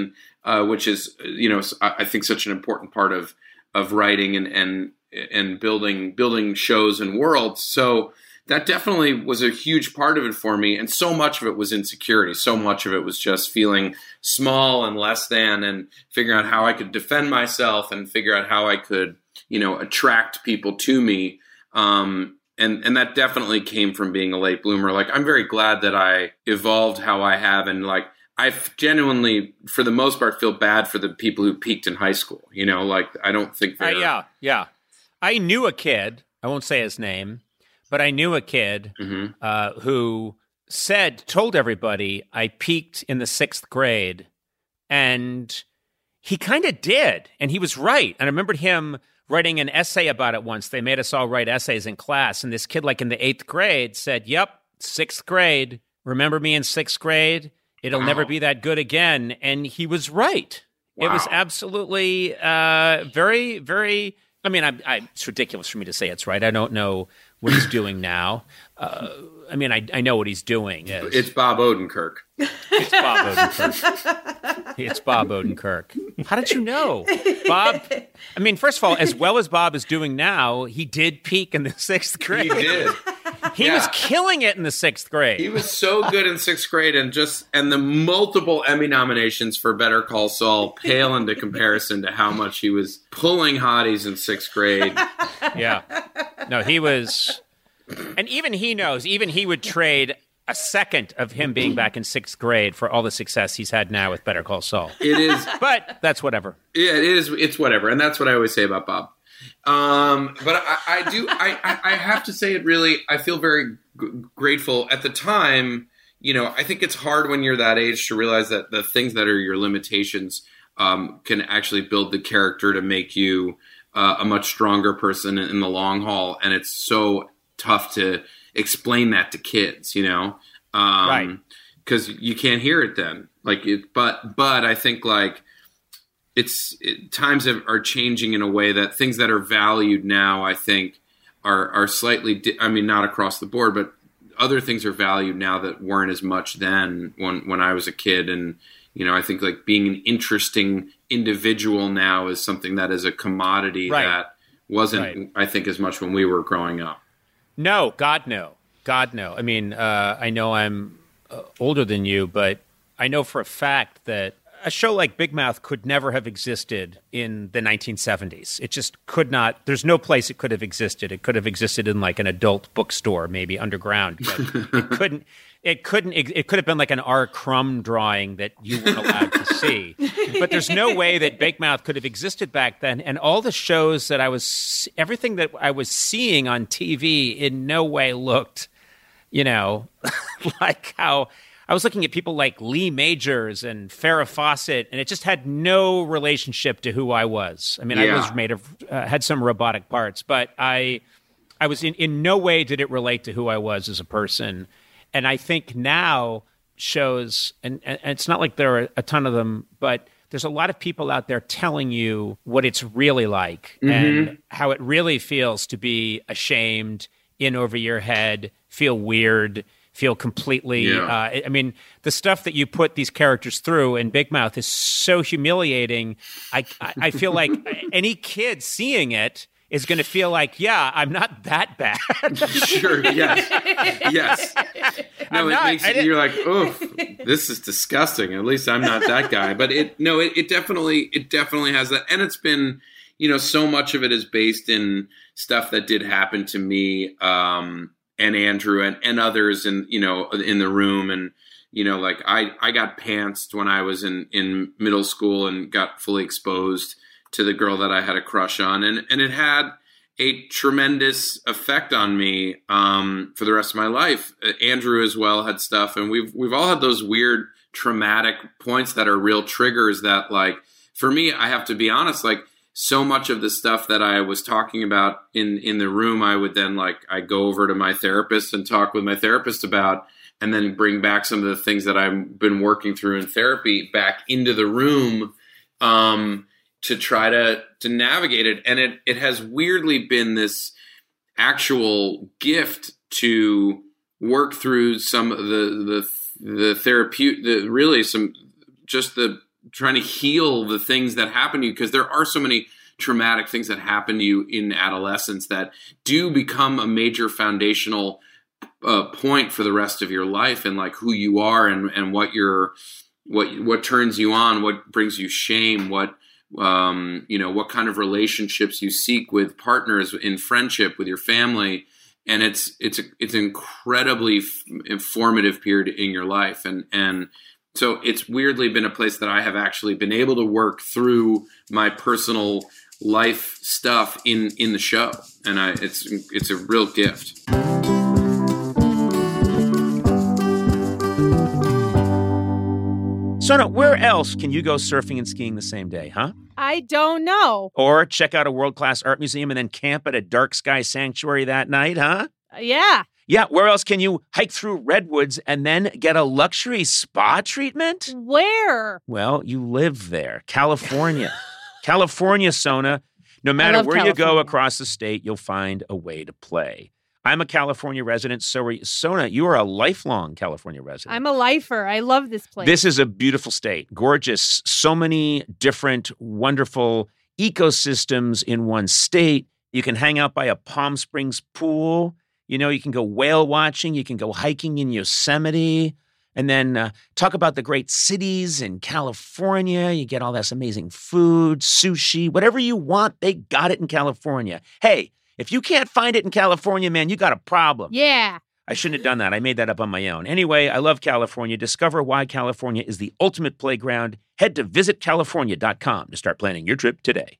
Speaker 3: which is, I think such an important part of writing and building shows and worlds. So that definitely was a huge part of it for me. And so much of it was insecurity. So much of it was just feeling small and less than, and figuring out how I could defend myself and figure out how I could, attract people to me. And that definitely came from being a late bloomer. Like, I'm very glad that I evolved how I have. And like, I genuinely, for the most part, feel bad for the people who peaked in high school. I don't think they're...
Speaker 1: Yeah. I knew a kid, I won't say his name, but I knew a kid who told everybody I peaked in the 6th grade, and he kind of did, and he was right. And I remembered him writing an essay about it once. They made us all write essays in class, and this kid, like in the 8th grade, said, "Yep, 6th grade. Remember me in 6th grade? It'll never be that good again." And he was right. Wow. It was absolutely very, very... I mean, it's ridiculous for me to say it's right. I don't know what he's doing now. I know what he's doing.
Speaker 3: It's Bob Odenkirk.
Speaker 1: It's Bob Odenkirk. How did you know? Bob, I mean, first of all, as well as Bob is doing now, he did peak in the 6th grade.
Speaker 3: He did.
Speaker 1: He was killing it in the 6th grade.
Speaker 3: He was so good in 6th grade, and the multiple Emmy nominations for Better Call Saul pale into comparison to how much he was pulling hotties in 6th grade.
Speaker 1: Yeah. No, he was, and even he knows, even he would trade a second of him being back in 6th grade for all the success he's had now with Better Call Saul.
Speaker 3: It is.
Speaker 1: But that's whatever.
Speaker 3: Yeah, it is. It's whatever. And that's what I always say about Bob. But I have to say I feel very grateful at the time. I think it's hard when you're that age to realize that the things that are your limitations can actually build the character to make you a much stronger person in the long haul. And it's so tough to explain that to kids,
Speaker 1: right.
Speaker 3: Cause you can't hear it then. But I think times are changing in a way that things that are valued now, I think, are slightly, not across the board, but other things are valued now that weren't as much then when I was a kid. And, I think being an interesting individual now is something that is a commodity that wasn't, I think, as much when we were growing up.
Speaker 1: No, God, no. I mean, I know I'm older than you, but I know for a fact that a show like Big Mouth could never have existed in the 1970s. It just could not. There's no place it could have existed. It could have existed in an adult bookstore, maybe underground. But it couldn't. It could have been like an R. Crumb drawing that you weren't allowed to see. But there's no way that Big Mouth could have existed back then. And all the shows that everything that I was seeing on TV in no way looked, like how I was looking at people like Lee Majors and Farrah Fawcett, and it just had no relationship to who I was. I mean, I was made of, had some robotic parts, but I was in no way did it relate to who I was as a person. And I think now shows, and it's not like there are a ton of them, but there's a lot of people out there telling you what it's really like and how it really feels to be ashamed, in over your head, feel weird, feel completely, the stuff that you put these characters through in Big Mouth is so humiliating. I feel like any kid seeing it is going to feel like, I'm not that bad.
Speaker 3: Sure, yes. No, you're like, oof, this is disgusting. At least I'm not that guy. But it definitely has that. And it's been, so much of it is based in stuff that did happen to me, and Andrew and others in the room. And, I got pantsed when I was in middle school and got fully exposed to the girl that I had a crush on. And it had a tremendous effect on me for the rest of my life. Andrew as well had stuff. And we've all had those weird traumatic points that are real triggers that, for me, I have to be honest, so much of the stuff that I was talking about in the room, I would then I go over to my therapist and talk with my therapist about, and then bring back some of the things that I've been working through in therapy back into the room, to try to navigate it. And it has weirdly been this actual gift to work through some of the therapeutic, really some, just the trying to heal the things that happen to you, because there are so many traumatic things that happen to you in adolescence that do become a major foundational point for the rest of your life, and like who you are and what turns you on, what brings you shame, what kind of relationships you seek with partners, in friendship, with your family. And it's incredibly informative period in your life. And so it's weirdly been a place that I have actually been able to work through my personal life stuff in the show. And it's a real gift.
Speaker 1: Sona, where else can you go surfing and skiing the same day, huh?
Speaker 2: I don't know.
Speaker 1: Or check out a world-class art museum and then camp at a dark sky sanctuary that night, huh?
Speaker 2: Yeah.
Speaker 1: Yeah, where else can you hike through redwoods and then get a luxury spa treatment?
Speaker 2: Where?
Speaker 1: Well, you live there. California. California, Sona. No matter where you go across the state, you'll find a way to play. I'm a California resident, so Sona, you are a lifelong California resident.
Speaker 2: I'm a lifer. I love this place.
Speaker 1: This is a beautiful state. Gorgeous. So many different, wonderful ecosystems in one state. You can hang out by a Palm Springs pool. You know, you can go whale watching. You can go hiking in Yosemite. And then talk about the great cities in California. You get all this amazing food, sushi, whatever you want, they got it in California. Hey, if you can't find it in California, man, you got a problem.
Speaker 2: Yeah.
Speaker 1: I shouldn't have done that. I made that up on my own. Anyway, I love California. Discover why California is the ultimate playground. Head to visitcalifornia.com to start planning your trip today.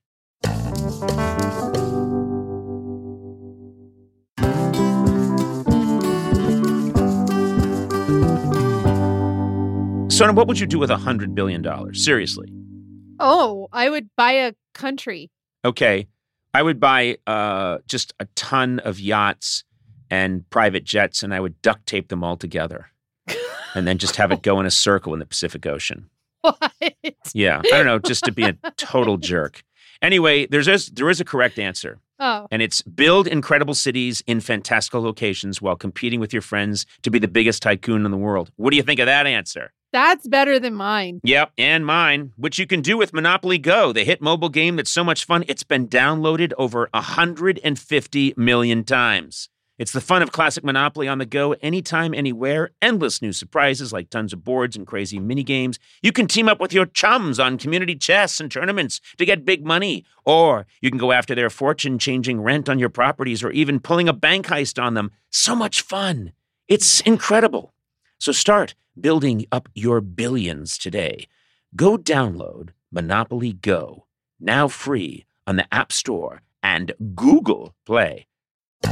Speaker 1: Sona, what would you do with $100 billion? Seriously.
Speaker 2: Oh, I would buy a country.
Speaker 1: Okay. I would buy just a ton of yachts and private jets, and I would duct tape them all together and then just have it go in a circle in the Pacific Ocean.
Speaker 2: What?
Speaker 1: Yeah. I don't know, just to be a total jerk. Anyway, there is a correct answer.
Speaker 2: Oh.
Speaker 1: And it's build incredible cities in fantastical locations while competing with your friends to be the biggest tycoon in the world. What do you think of that answer?
Speaker 2: That's better than mine.
Speaker 1: Yep, and mine, which you can do with Monopoly Go, the hit mobile game that's so much fun, it's been downloaded over 150 million times. It's the fun of classic Monopoly on the go, anytime, anywhere, endless new surprises like tons of boards and crazy mini games. You can team up with your chums on community chess and tournaments to get big money, or you can go after their fortune changing rent on your properties or even pulling a bank heist on them. So much fun. It's incredible. So start building up your billions today. Go download Monopoly Go, now free on the App Store and Google Play. You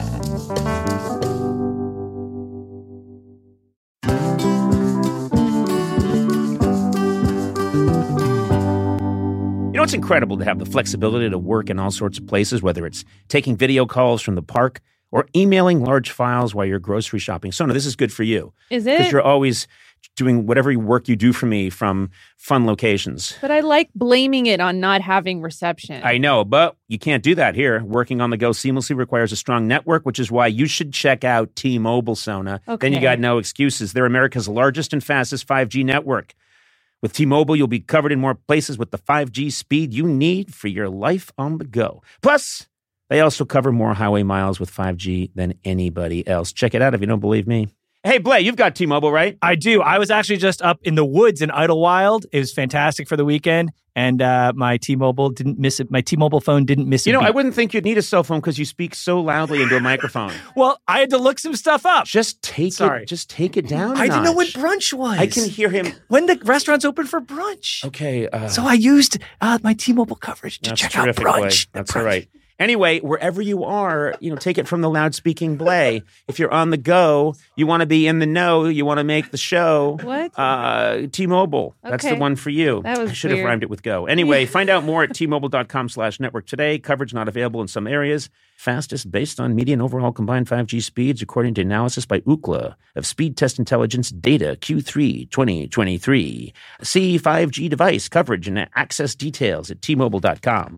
Speaker 1: know, it's incredible to have the flexibility to work in all sorts of places, whether it's taking video calls from the park or emailing large files while you're grocery shopping. Sona, this is good for you.
Speaker 2: Is it?
Speaker 1: Because you're always doing whatever work you do for me from fun locations.
Speaker 2: But I like blaming it on not having reception.
Speaker 1: I know, but you can't do that here. Working on the go seamlessly requires a strong network, which is why you should check out T-Mobile, Sona.
Speaker 2: Okay.
Speaker 1: Then you got no excuses. They're America's largest and fastest 5G network. With T-Mobile, you'll be covered in more places with the 5G speed you need for your life on the go. Plus, they also cover more highway miles with 5G than anybody else. Check it out if you don't believe me. Hey, Blay, you've got T-Mobile, right?
Speaker 7: I do. I was actually just up in the woods in Idlewild. It was fantastic for the weekend, and my T-Mobile didn't miss it. My T-Mobile phone didn't miss it.
Speaker 1: You know, I wouldn't think you'd need a cell phone because you speak so loudly into a microphone.
Speaker 7: Well, I had to look some stuff up.
Speaker 1: Just take it down.
Speaker 7: I didn't know when brunch was.
Speaker 1: I can hear him.
Speaker 7: When the restaurant's open for brunch.
Speaker 1: Okay.
Speaker 7: So I used my T-Mobile coverage to check out brunch.
Speaker 1: That's all right. Anyway, wherever you are, take it from the loud-speaking Blay. If you're on the go, you want to be in the know, you want to make the show.
Speaker 2: What?
Speaker 1: T-Mobile.
Speaker 2: Okay.
Speaker 1: That's the one for you.
Speaker 2: That was
Speaker 1: I should have
Speaker 2: weird.
Speaker 1: rhymed it with go. Anyway, find out more at T-Mobile.com/network today. Coverage not available in some areas. Fastest based on median overall combined 5G speeds, according to analysis by Ookla of Speed Test Intelligence data Q3 2023. See 5G device coverage and access details at T-Mobile.com.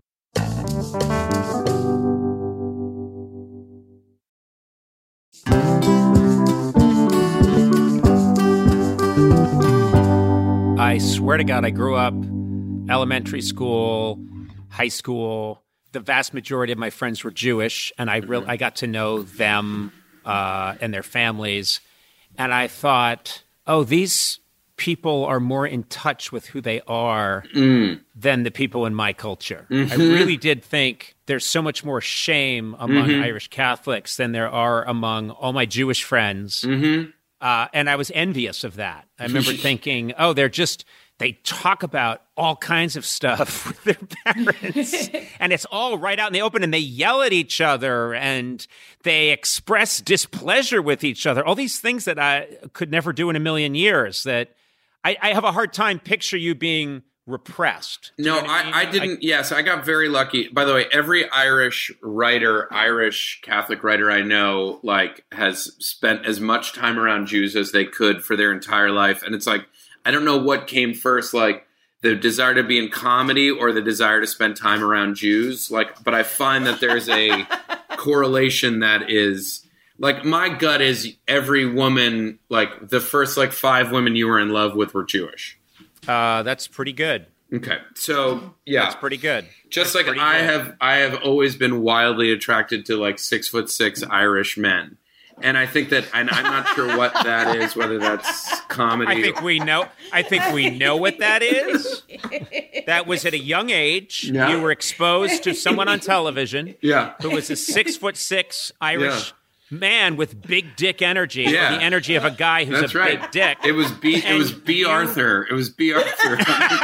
Speaker 1: I swear to God, I grew up elementary school, high school. The vast majority of my friends were Jewish, and I got to know them and their families. And I thought, oh, these people are more in touch with who they are than the people in my culture. I really did think there's so much more shame among Irish Catholics than there are among all my Jewish friends. And I was envious of that. I remember thinking, oh, they talk about all kinds of stuff with their parents. And it's all right out in the open, and they yell at each other, and they express displeasure with each other. All these things that I could never do in a million years, that I have a hard time picture you being repressed.
Speaker 3: No, I didn't. Yes, I got very lucky. By the way, every Irish Catholic writer I know, like, has spent as much time around Jews as they could for their entire life. And it's like, I don't know what came first, like the desire to be in comedy or the desire to spend time around Jews. Like, but I find that there's a correlation that is, like, my gut is every woman, like the first 5 women you were in love with were Jewish.
Speaker 1: That's pretty good.
Speaker 3: Okay, so yeah,
Speaker 1: that's pretty good.
Speaker 3: Just like I have always been wildly attracted to 6'6" Irish men, and I think that, and I'm not sure what that is, whether that's comedy.
Speaker 1: I think we know what that is. That was at a young age.
Speaker 3: Yeah.
Speaker 1: You were exposed to someone on television.
Speaker 3: Yeah.
Speaker 1: Who was a 6'6" Irish man with big dick energy, or
Speaker 3: Yeah.
Speaker 1: the energy of a guy who's
Speaker 3: That's
Speaker 1: a
Speaker 3: right.
Speaker 1: big dick.
Speaker 3: It was B. It was B. Arthur. It was B. Arthur.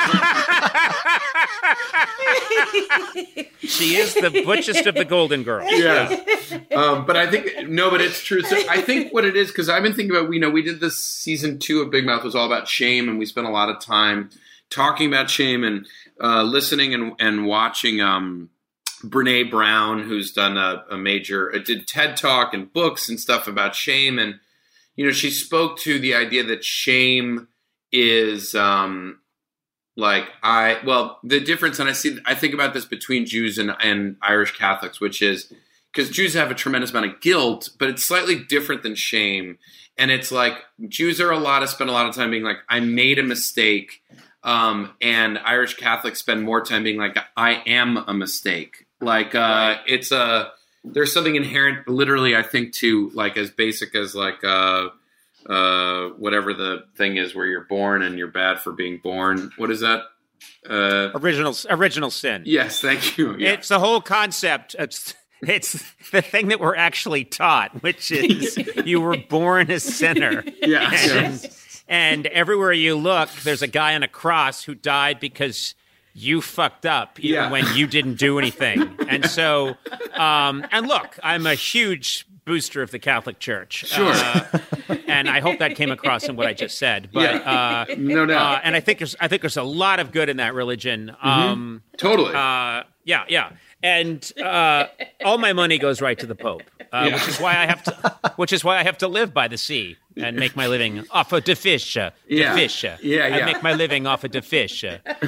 Speaker 1: She is the butchest of the Golden Girls.
Speaker 3: Yeah. But I think, but it's true. So I think what it is, because I've been thinking about, we did this season 2 of Big Mouth was all about shame, and we spent a lot of time talking about shame and listening and watching Brene Brown, who's done did TED Talk and books and stuff about shame. And, she spoke to the idea that shame is the difference. And I think about this between Jews and Irish Catholics, which is because Jews have a tremendous amount of guilt, but it's slightly different than shame. And it's like Jews spend a lot of time being like, I made a mistake. And Irish Catholics spend more time being like, I am a mistake. There's something inherent, literally, I think, to as basic as whatever the thing is where you're born and you're bad for being born. What is that?
Speaker 1: Original sin.
Speaker 3: Yes, thank you. Yeah.
Speaker 1: It's the whole concept. It's the thing that we're actually taught, which is you were born a sinner.
Speaker 3: Yeah.
Speaker 1: And everywhere you look, there's a guy on a cross who died because you fucked up even when you didn't do anything. And so, and look, I'm a huge booster of the Catholic Church.
Speaker 3: Sure.
Speaker 1: And I hope that came across in what I just said. But
Speaker 3: no doubt.
Speaker 1: And I think there's a lot of good in that religion.
Speaker 3: Totally.
Speaker 1: Yeah. And all my money goes right to the Pope, which is why I have to live by the sea and make my living off of the fish. I make my living off of the fish.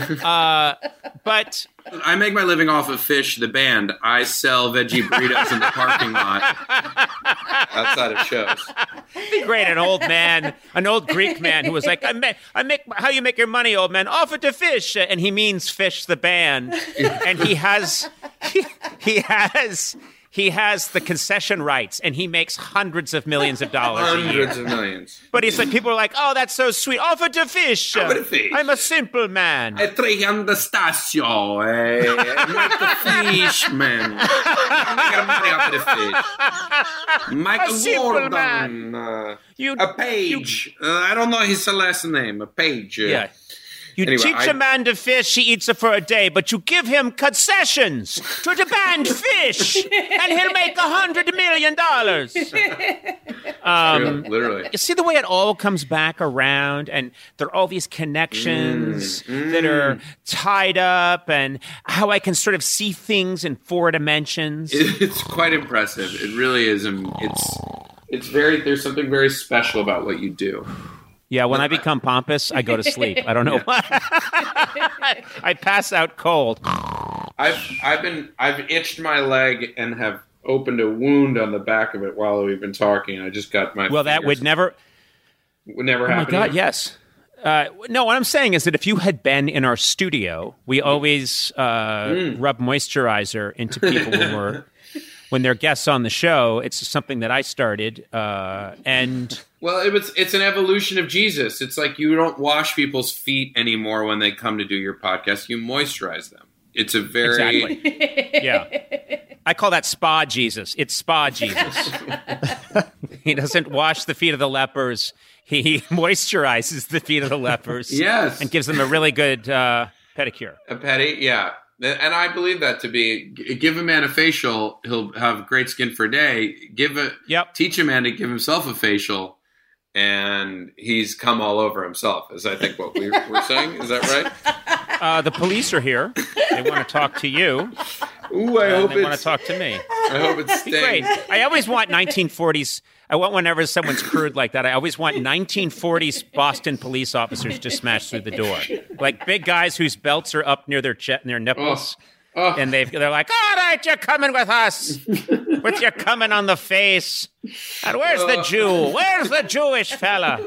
Speaker 1: But
Speaker 3: I make my living off of Fish, the band. I sell veggie burritos in the parking lot outside of shows.
Speaker 1: It'd be great, an old Greek man who was like, I make how you make your money, old man, off of the fish, and he means Fish, the band, and he has the concession rights, and he makes hundreds of millions of dollars a year.
Speaker 3: Hundreds of millions.
Speaker 1: But he's like, people are like, oh, that's so sweet. Offer to fish.
Speaker 3: Offer to fish.
Speaker 1: I'm a simple man.
Speaker 3: E 3 Anastasio. Make the fish, man. Make money off of the fish. Michael Gordon. A Page. I don't know his last name. A Page.
Speaker 1: Yeah. You teach a man to fish, he eats it for a day, but you give him concessions to the band Fish, and he'll make $100 million.
Speaker 3: Literally.
Speaker 1: You see the way it all comes back around, and there are all these connections that are tied up, and how I can sort of see things in 4 dimensions.
Speaker 3: It's quite impressive. It really is. It's very. There's something very special about what you do.
Speaker 1: Yeah, when I become pompous, I go to sleep. I don't know why. I pass out cold.
Speaker 3: I've itched my leg and have opened a wound on the back of it while we've been talking. I just got my.
Speaker 1: Well, that would never
Speaker 3: happen.
Speaker 1: Oh my God! Yes. No, what I'm saying is that if you had been in our studio, we always rub moisturizer into people when they're guests on the show. It's something that I started, and
Speaker 3: well, it's an evolution of Jesus. It's like you don't wash people's feet anymore when they come to do your podcast. You moisturize them. It's a very
Speaker 1: exactly. Yeah. I call that Spa Jesus. It's Spa Jesus. He doesn't wash the feet of the lepers. He moisturizes the feet of the lepers.
Speaker 3: Yes.
Speaker 1: And gives them a really good pedicure.
Speaker 3: A pedi, yeah. And I believe that to be, give a man a facial, he'll have great skin for a day. Teach a man to give himself a facial, and he's come all over himself, is I think what we're saying. Is that right?
Speaker 1: The police are here. They want to talk to you.
Speaker 3: Ooh, I hope
Speaker 1: they want to talk to me.
Speaker 3: I hope it's
Speaker 1: great. I always want 1940s. I want whenever someone's crude like that, I always want 1940s Boston police officers to smash through the door. Like big guys whose belts are up near their their nipples. And they're like, all right, you're coming with us. With your coming on the face. And where's the Jew? Where's the Jewish fella?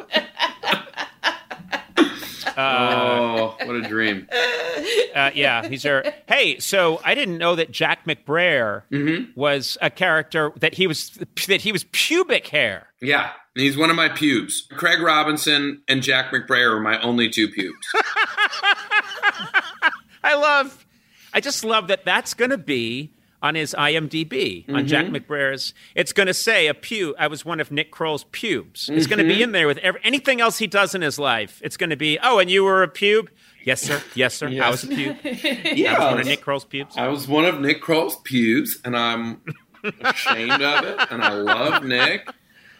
Speaker 3: What a dream.
Speaker 1: Yeah, these are. Hey, so I didn't know that Jack McBrayer was a character that he was pubic hair.
Speaker 3: Yeah, he's one of my pubes. Craig Robinson and Jack McBrayer are my only two pubes.
Speaker 1: I just love that that's going to be on his IMDb, on Jack McBrayer's. It's going to say I was one of Nick Kroll's pubes. It's going to be in there with anything else he does in his life. It's going to be, and you were a pube? Yes, sir. Yes, sir. Yes. I was a pube.
Speaker 3: Yeah,
Speaker 1: I was one of Nick Kroll's pubes.
Speaker 3: I was one of Nick Kroll's pubes, and I'm ashamed of it, and I love Nick.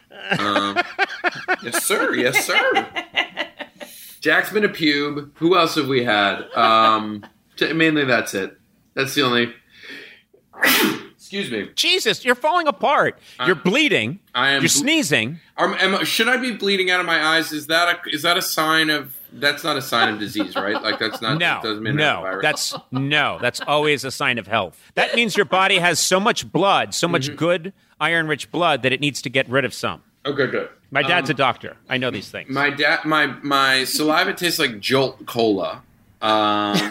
Speaker 3: Yes, sir. Yes, sir. Jack's been a pube. Who else have we had? Mainly that's it. That's the only... Excuse me.
Speaker 1: Jesus, you're falling apart. You're bleeding. You're sneezing.
Speaker 3: Should I be bleeding out of my eyes? Is that a sign of... That's not a sign of disease, right? Like that's not...
Speaker 1: That's always a sign of health. That means your body has so much blood, so much good iron-rich blood that it needs to get rid of some.
Speaker 3: Okay, good.
Speaker 1: My dad's a doctor. I know these things.
Speaker 3: My saliva tastes like Jolt Cola. Does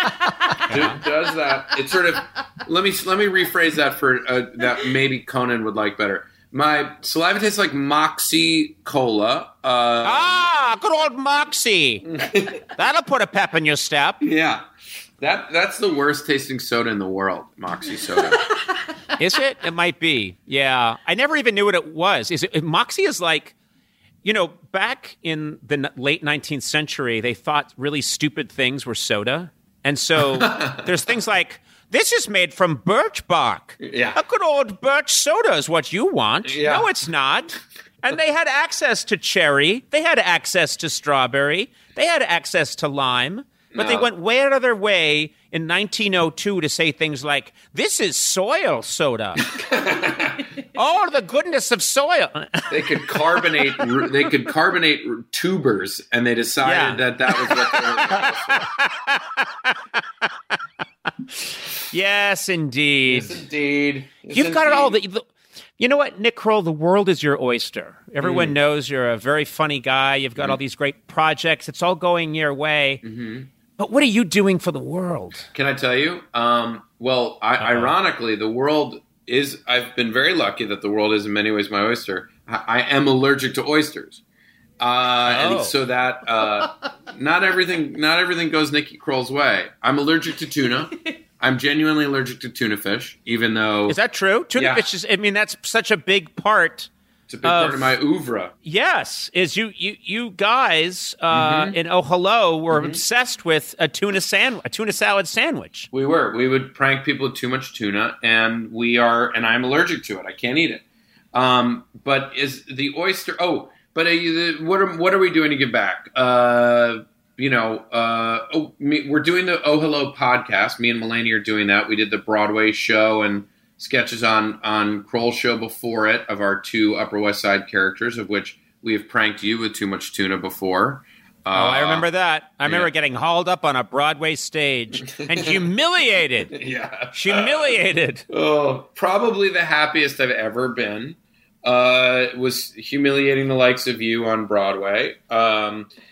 Speaker 3: that? It's sort of. Let me rephrase that for that maybe Conan would like better. My saliva tastes like Moxie Cola.
Speaker 1: Good old Moxie. That'll put a pep in your step.
Speaker 3: Yeah, that's the worst tasting soda in the world. Moxie soda.
Speaker 1: Is it? It might be. Yeah, I never even knew what it was. Moxie is like. Back in the late 19th century, they thought really stupid things were soda. And so there's things like, this is made from birch bark.
Speaker 3: Yeah.
Speaker 1: A good old birch soda is what you want.
Speaker 3: Yeah.
Speaker 1: No, it's not. And they had access to cherry. They had access to strawberry. They had access to lime. But they went way out of their way in 1902 to say things like, this is soil soda. Oh, the goodness of soil.
Speaker 3: They could carbonate tubers, and they decided that was what they were.
Speaker 1: Yes, indeed.
Speaker 3: Yes, indeed.
Speaker 1: You've got it all. You know what, Nick Kroll? The world is your oyster. Everyone knows you're a very funny guy. You've got all these great projects. It's all going your way. But what are you doing for the world?
Speaker 3: Can I tell you? Ironically, the world is... I've been very lucky that the world is in many ways my oyster. I am allergic to oysters. And so that not everything goes Nicky Kroll's way. I'm allergic to tuna. I'm genuinely allergic to tuna fish, even though...
Speaker 1: Is that true? Tuna fish is... I mean, that's such a big part...
Speaker 3: It's a big part of my oeuvre.
Speaker 1: Yes, is you guys in Oh Hello were obsessed with a tuna salad sandwich.
Speaker 3: We were. We would prank people with too much tuna, and I'm allergic to it. I can't eat it. But is the oyster? What are we doing to give back? We're doing the Oh Hello podcast. Me and Mulaney are doing that. We did the Broadway show and sketches on Kroll's show before it of our two Upper West Side characters, of which we have pranked you with too much tuna before.
Speaker 1: I remember that. I remember getting hauled up on a Broadway stage and humiliated. Humiliated.
Speaker 3: Probably the happiest I've ever been was humiliating the likes of you on Broadway.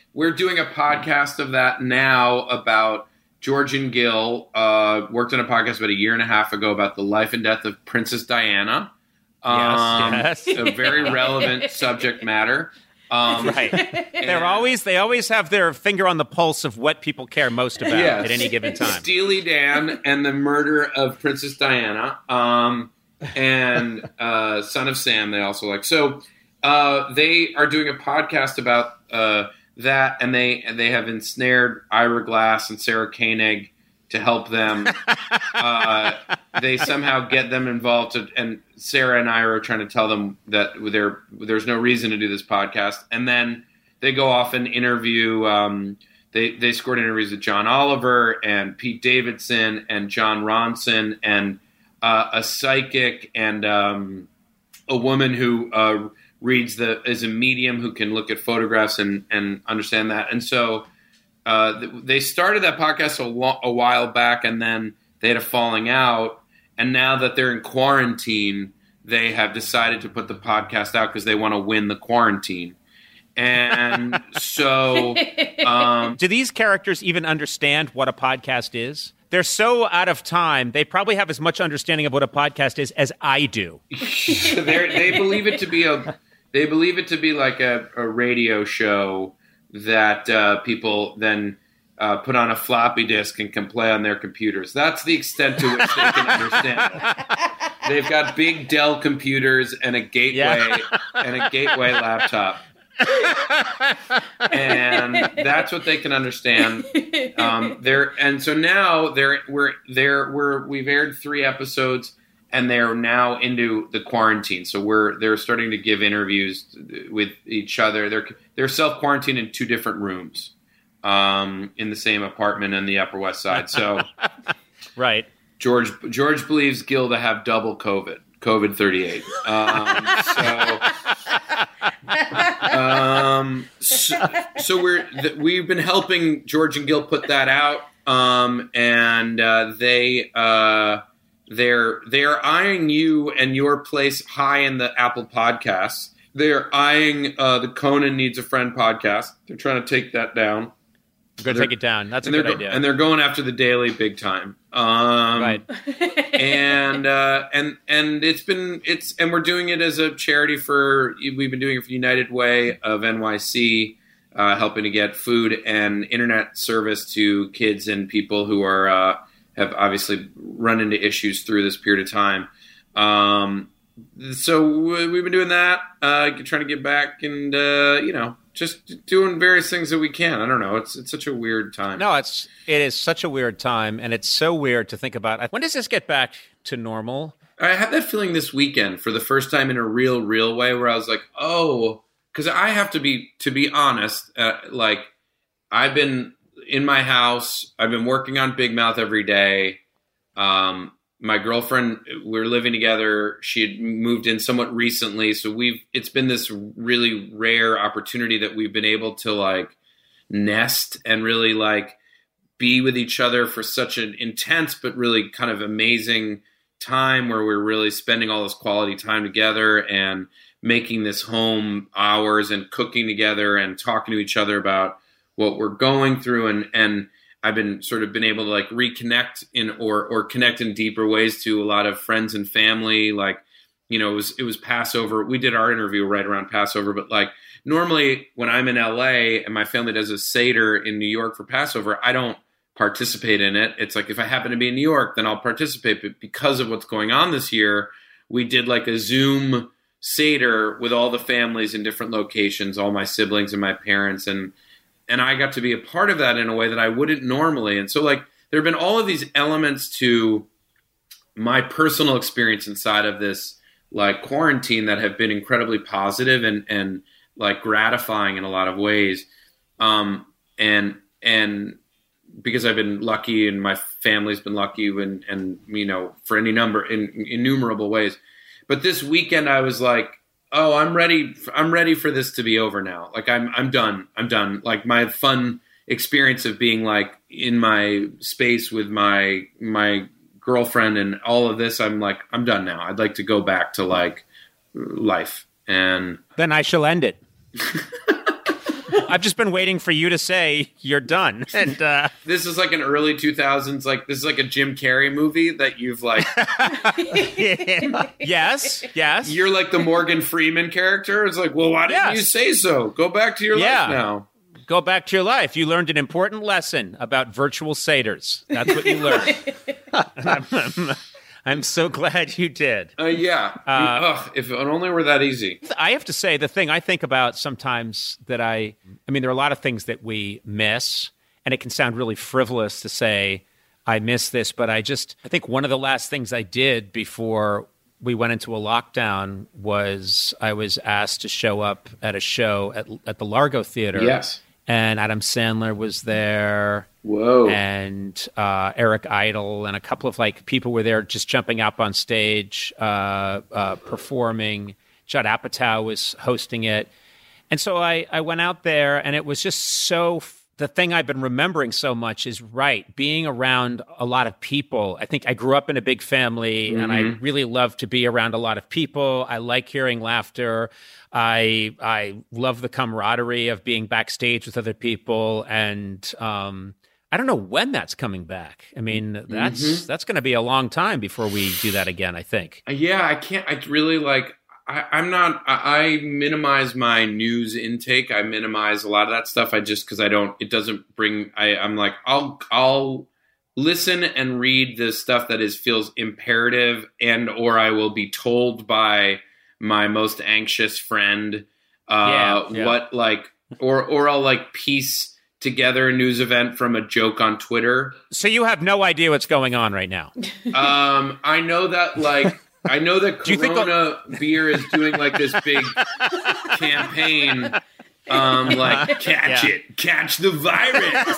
Speaker 3: we're doing a podcast of that now about George and Gil worked on a podcast about a year and a half ago about the life and death of Princess Diana.
Speaker 1: Yes.
Speaker 3: A very relevant subject matter.
Speaker 1: Right. They always have their finger on the pulse of what people care most about at any given time.
Speaker 3: Steely Dan and the murder of Princess Diana, and Son of Sam. They also like. So they are doing a podcast about that, and they have ensnared Ira Glass and Sarah Koenig to help them. They somehow get them involved, and Sarah and Ira are trying to tell them that there's no reason to do this podcast. And then they go off and interview. They scored interviews with John Oliver and Pete Davidson and John Ronson and a psychic and a woman who is a medium who can look at photographs and understand that. And so they started that podcast a while back, and then they had a falling out. And now that they're in quarantine, they have decided to put the podcast out because they want to win the quarantine. And so...
Speaker 1: do these characters even understand what a podcast is? They're so out of time. They probably have as much understanding of what a podcast is as I do.
Speaker 3: They believe it to be like a radio show that people then put on a floppy disk and can play on their computers. That's the extent to which they can understand it. They've got big Dell computers and a gateway laptop. And that's what they can understand. So now we've aired 3 episodes, and they're now into the quarantine. So they're starting to give interviews with each other. They're self-quarantined in 2 different rooms in the same apartment on the Upper West Side. So
Speaker 1: right.
Speaker 3: George believes Gil to have double COVID 38. So we've been helping George and Gil put that out, and they're eyeing you and your place high in the Apple Podcasts. They're eyeing the Conan Needs a Friend podcast. They're trying to take that down.
Speaker 1: We're going to take it down. That's a good idea.
Speaker 3: And they're going after the Daily big time.
Speaker 1: Right.
Speaker 3: And we're doing it as a charity we've been doing it for United Way of NYC, helping to get food and internet service to kids and people who have obviously run into issues through this period of time. So we've been doing that, trying to get back and, just doing various things that we can. I don't know. It's such a weird time.
Speaker 1: No, it is such a weird time, and it's so weird to think about. When does this get back to normal?
Speaker 3: I had that feeling this weekend for the first time in a real way, where I was like, oh, because I have to be honest, I've been in my house. I've been working on Big Mouth every day. My girlfriend, we're living together. She had moved in somewhat recently. So it's been this really rare opportunity that we've been able to nest and really be with each other for such an intense, but really kind of amazing time where we're really spending all this quality time together and making this home ours and cooking together and talking to each other about what we're going through. And I've been able to reconnect or connect in deeper ways to a lot of friends and family. It was Passover. We did our interview right around Passover, but normally when I'm in LA and my family does a Seder in New York for Passover, I don't participate in it. It's if I happen to be in New York, then I'll participate. But because of what's going on this year, we did a Zoom Seder with all the families in different locations, all my siblings and my parents, and I got to be a part of that in a way that I wouldn't normally. And so there have been all of these elements to my personal experience inside of this quarantine that have been incredibly positive and gratifying in a lot of ways. And because I've been lucky and my family's been lucky and for any number in innumerable ways. But this weekend I was oh, I'm ready for this to be over now. I'm done. My fun experience of being in my space with my girlfriend and all of this, I'm done now. I'd like to go back to life. And
Speaker 1: then I shall end it. I've just been waiting for you to say you're done. And
Speaker 3: This is like an early 2000s, like this is like a Jim Carrey movie that you've like.
Speaker 1: yes.
Speaker 3: You're like the Morgan Freeman character. It's like, well, why didn't you say so? Go back to your life now.
Speaker 1: Go back to your life. You learned an important lesson about virtual satyrs. That's what you learned. I'm so glad you did.
Speaker 3: If it only were that easy.
Speaker 1: I have to say, the thing I think about sometimes that I mean, there are a lot of things that we miss, and it can sound really frivolous to say, I miss this, but I think one of the last things I did before we went into a lockdown was I was asked to show up at a show at the Largo Theater.
Speaker 3: Yes.
Speaker 1: And Adam Sandler was there.
Speaker 3: Whoa.
Speaker 1: And Eric Idle and a couple of people were there just jumping up on stage, performing. Judd Apatow was hosting it. And so I went out there, and it was just so the thing I've been remembering so much is being around a lot of people. I think I grew up in a big family, and I really love to be around a lot of people. I like hearing laughter. I love the camaraderie of being backstage with other people, and I don't know when that's coming back. I mean, that's going to be a long time before we do that again, I think.
Speaker 3: Yeah, I can't. I really like. I minimize my news intake. I minimize a lot of that stuff. It doesn't bring, I'm like, I'll listen and read the stuff that feels imperative, or I will be told by my most anxious friend, what or I'll piece together a news event from a joke on Twitter.
Speaker 1: So you have no idea what's going on right now.
Speaker 3: I know that I know that Corona beer is doing this big campaign, catch the virus.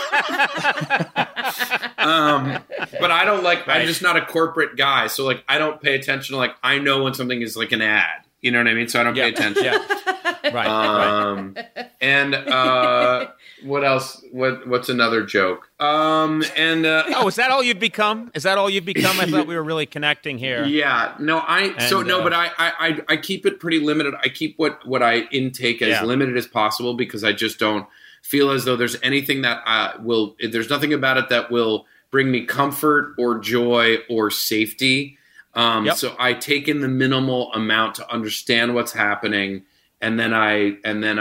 Speaker 3: But I don't I'm just not a corporate guy. So I don't pay attention to I know when something is an ad. You know what I mean? So I don't pay attention.
Speaker 1: Right.
Speaker 3: And what else? What's another joke?
Speaker 1: Is that all you've become? Is that all you've become? I thought we were really connecting here.
Speaker 3: Yeah. No, but I keep it pretty limited. I keep what I intake as limited as possible, because I just don't feel as though there's anything that there's nothing about it that will bring me comfort or joy or safety. So I take in the minimal amount to understand what's happening, and then I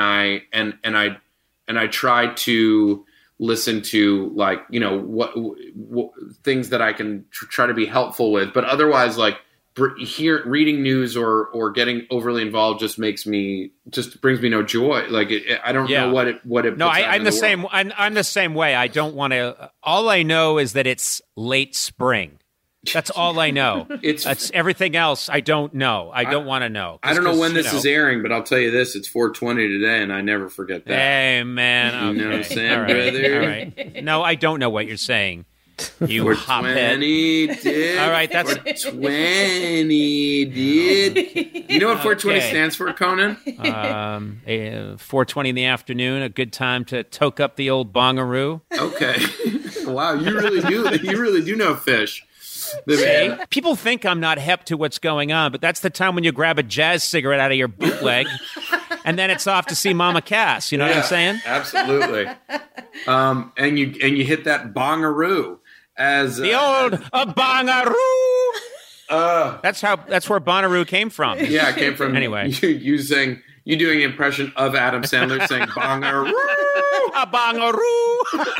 Speaker 3: try to listen to what things that I can try to be helpful with. But otherwise, reading news or getting overly involved just brings me no joy. I don't know what it. No,
Speaker 1: I'm the same. I'm the same way. I don't want to. All I know is that it's late spring. That's all I know. That's everything else I don't know. I don't want to know.
Speaker 3: I don't know when this is airing, but I'll tell you this: it's 4:20 today, and I never forget that.
Speaker 1: Hey, man, okay.
Speaker 3: You know what I'm saying, brother?
Speaker 1: All right. No, I don't know what you're saying. You hophead.
Speaker 3: All
Speaker 1: right, that's
Speaker 3: 420, dude. You know what 420 stands for, Conan?
Speaker 1: 4:20 in the afternoon, a good time to toke up the old bongaroo.
Speaker 3: Okay. Wow, you really do know fish.
Speaker 1: See? People think I'm not hep to what's going on, but that's the time when you grab a jazz cigarette out of your bootleg, and then it's off to see Mama Cass. You know what I'm saying?
Speaker 3: Absolutely. And you hit that bongaroo as
Speaker 1: the old bongaroo. That's where Bonnaroo came from.
Speaker 3: Yeah, it came from
Speaker 1: anyway.
Speaker 3: You doing an impression of Adam Sandler saying bongaroo.
Speaker 1: A bongaroo.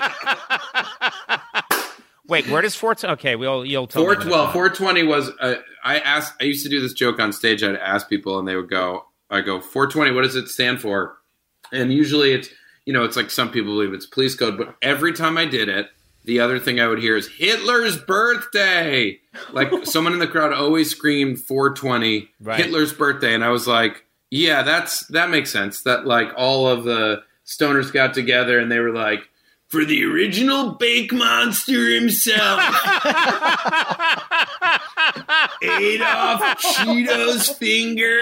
Speaker 1: Wait, where does 420? Okay, you'll tell me.
Speaker 3: 420 was. I used to do this joke on stage. I'd ask people, and they would go. I go 420. What does it stand for? And usually it's some people believe it's police code, but every time I did it, the other thing I would hear is Hitler's birthday. Someone in the crowd always screamed 420, Hitler's birthday, and I was like, yeah, that makes sense. That all of the stoners got together and they were like, for the original Bake Monster himself, Adolf Cheetos Finger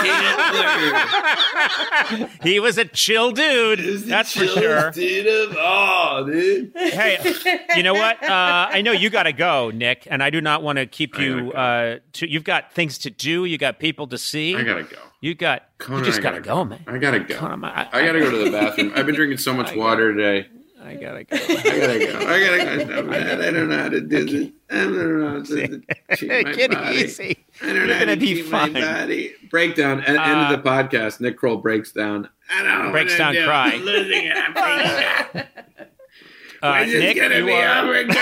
Speaker 3: Hitler.
Speaker 1: He was a chill dude. That's for sure.
Speaker 3: Dude of all, dude.
Speaker 1: Hey, you know what? I know you got to go, Nick, and I do not want to keep you. You've got things to do. You got people to see.
Speaker 3: I gotta go.
Speaker 1: You
Speaker 3: Conan,
Speaker 1: just gotta go, man.
Speaker 3: I gotta go.
Speaker 1: Conan,
Speaker 3: I gotta go to the bathroom. I've been drinking so much water today.
Speaker 1: I gotta go.
Speaker 3: I gotta go. So bad. I don't know how to do this. I don't know how to cheat my
Speaker 1: Get
Speaker 3: body.
Speaker 1: easy.
Speaker 3: I don't know
Speaker 1: You're
Speaker 3: how to
Speaker 1: gonna be
Speaker 3: cheat
Speaker 1: fine.
Speaker 3: my body. Breakdown. End of the podcast. Nick Kroll breaks down. I don't know.
Speaker 1: Breaks down, cry.
Speaker 3: I'm losing it. I'm freaking out. When's
Speaker 1: Nick,
Speaker 3: this gonna
Speaker 1: you
Speaker 3: be
Speaker 1: are.
Speaker 3: over? This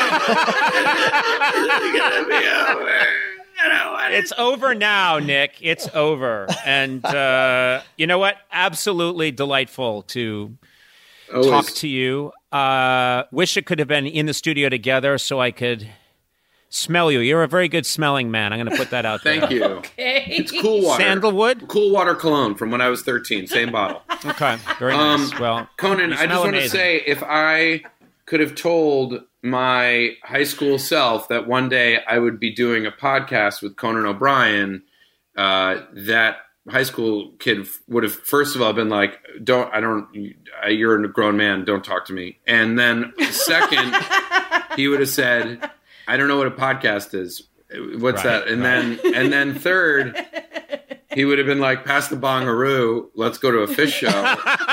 Speaker 3: is gonna be over. I don't want
Speaker 1: It's over now, Nick. It's over. And you know what? Absolutely delightful to talk to you. Wish it could have been in the studio together so I could smell you. You're a very good smelling man. I'm going to put that out there.
Speaker 3: Thank you.
Speaker 5: Okay.
Speaker 3: It's Cool Water.
Speaker 1: Sandalwood?
Speaker 3: Cool Water cologne from when I was 13. Same bottle.
Speaker 1: Okay. Very nice. Well,
Speaker 3: Conan,
Speaker 1: you
Speaker 3: I just
Speaker 1: smell
Speaker 3: want to
Speaker 1: amazing.
Speaker 3: say, if I could have told my high school self that one day I would be doing a podcast with Conan O'Brien, that high school kid would have first of all been like, you're a grown man, don't talk to me. And then second, he would have said, I don't know what a podcast is. What's that? And then third, he would have been like, pass the bongaroo, let's go to a fish show.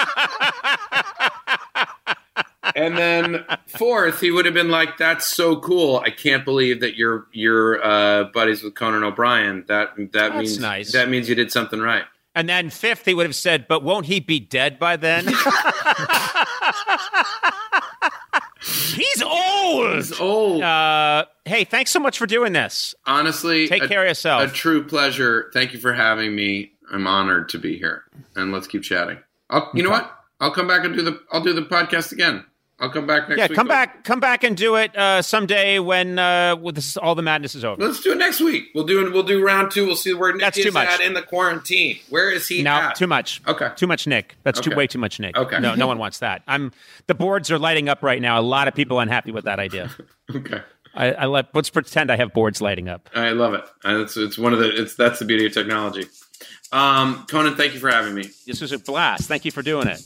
Speaker 3: And then fourth, he would have been like, that's so cool. I can't believe that you're buddies with Conan O'Brien. That means
Speaker 1: nice.
Speaker 3: That means you did something right.
Speaker 1: And then fifth, he would have said, but won't he be dead by then? He's old.
Speaker 3: He's old.
Speaker 1: Hey, thanks so much for doing this.
Speaker 3: Honestly,
Speaker 1: Take care of yourself.
Speaker 3: A true pleasure. Thank you for having me. I'm honored to be here. And let's keep chatting. You know what? I'll come back and do the podcast again. I'll come back next week.
Speaker 1: Yeah, come back and do it someday when all the madness is over.
Speaker 3: Let's do it next week. We'll do round 2. We'll see where Nick
Speaker 1: That's
Speaker 3: is
Speaker 1: too much.
Speaker 3: at in the quarantine. Where is he
Speaker 1: No,
Speaker 3: at?
Speaker 1: too much.
Speaker 3: Okay.
Speaker 1: Too much Nick. That's
Speaker 3: Okay.
Speaker 1: way too much Nick.
Speaker 3: Okay.
Speaker 1: No one wants that. The boards are lighting up right now. A lot of people unhappy with that idea.
Speaker 3: Okay.
Speaker 1: Let's pretend I have boards lighting up.
Speaker 3: I love it. That's the beauty of technology. Conan, thank you for having me.
Speaker 1: This was a blast. Thank you for doing it.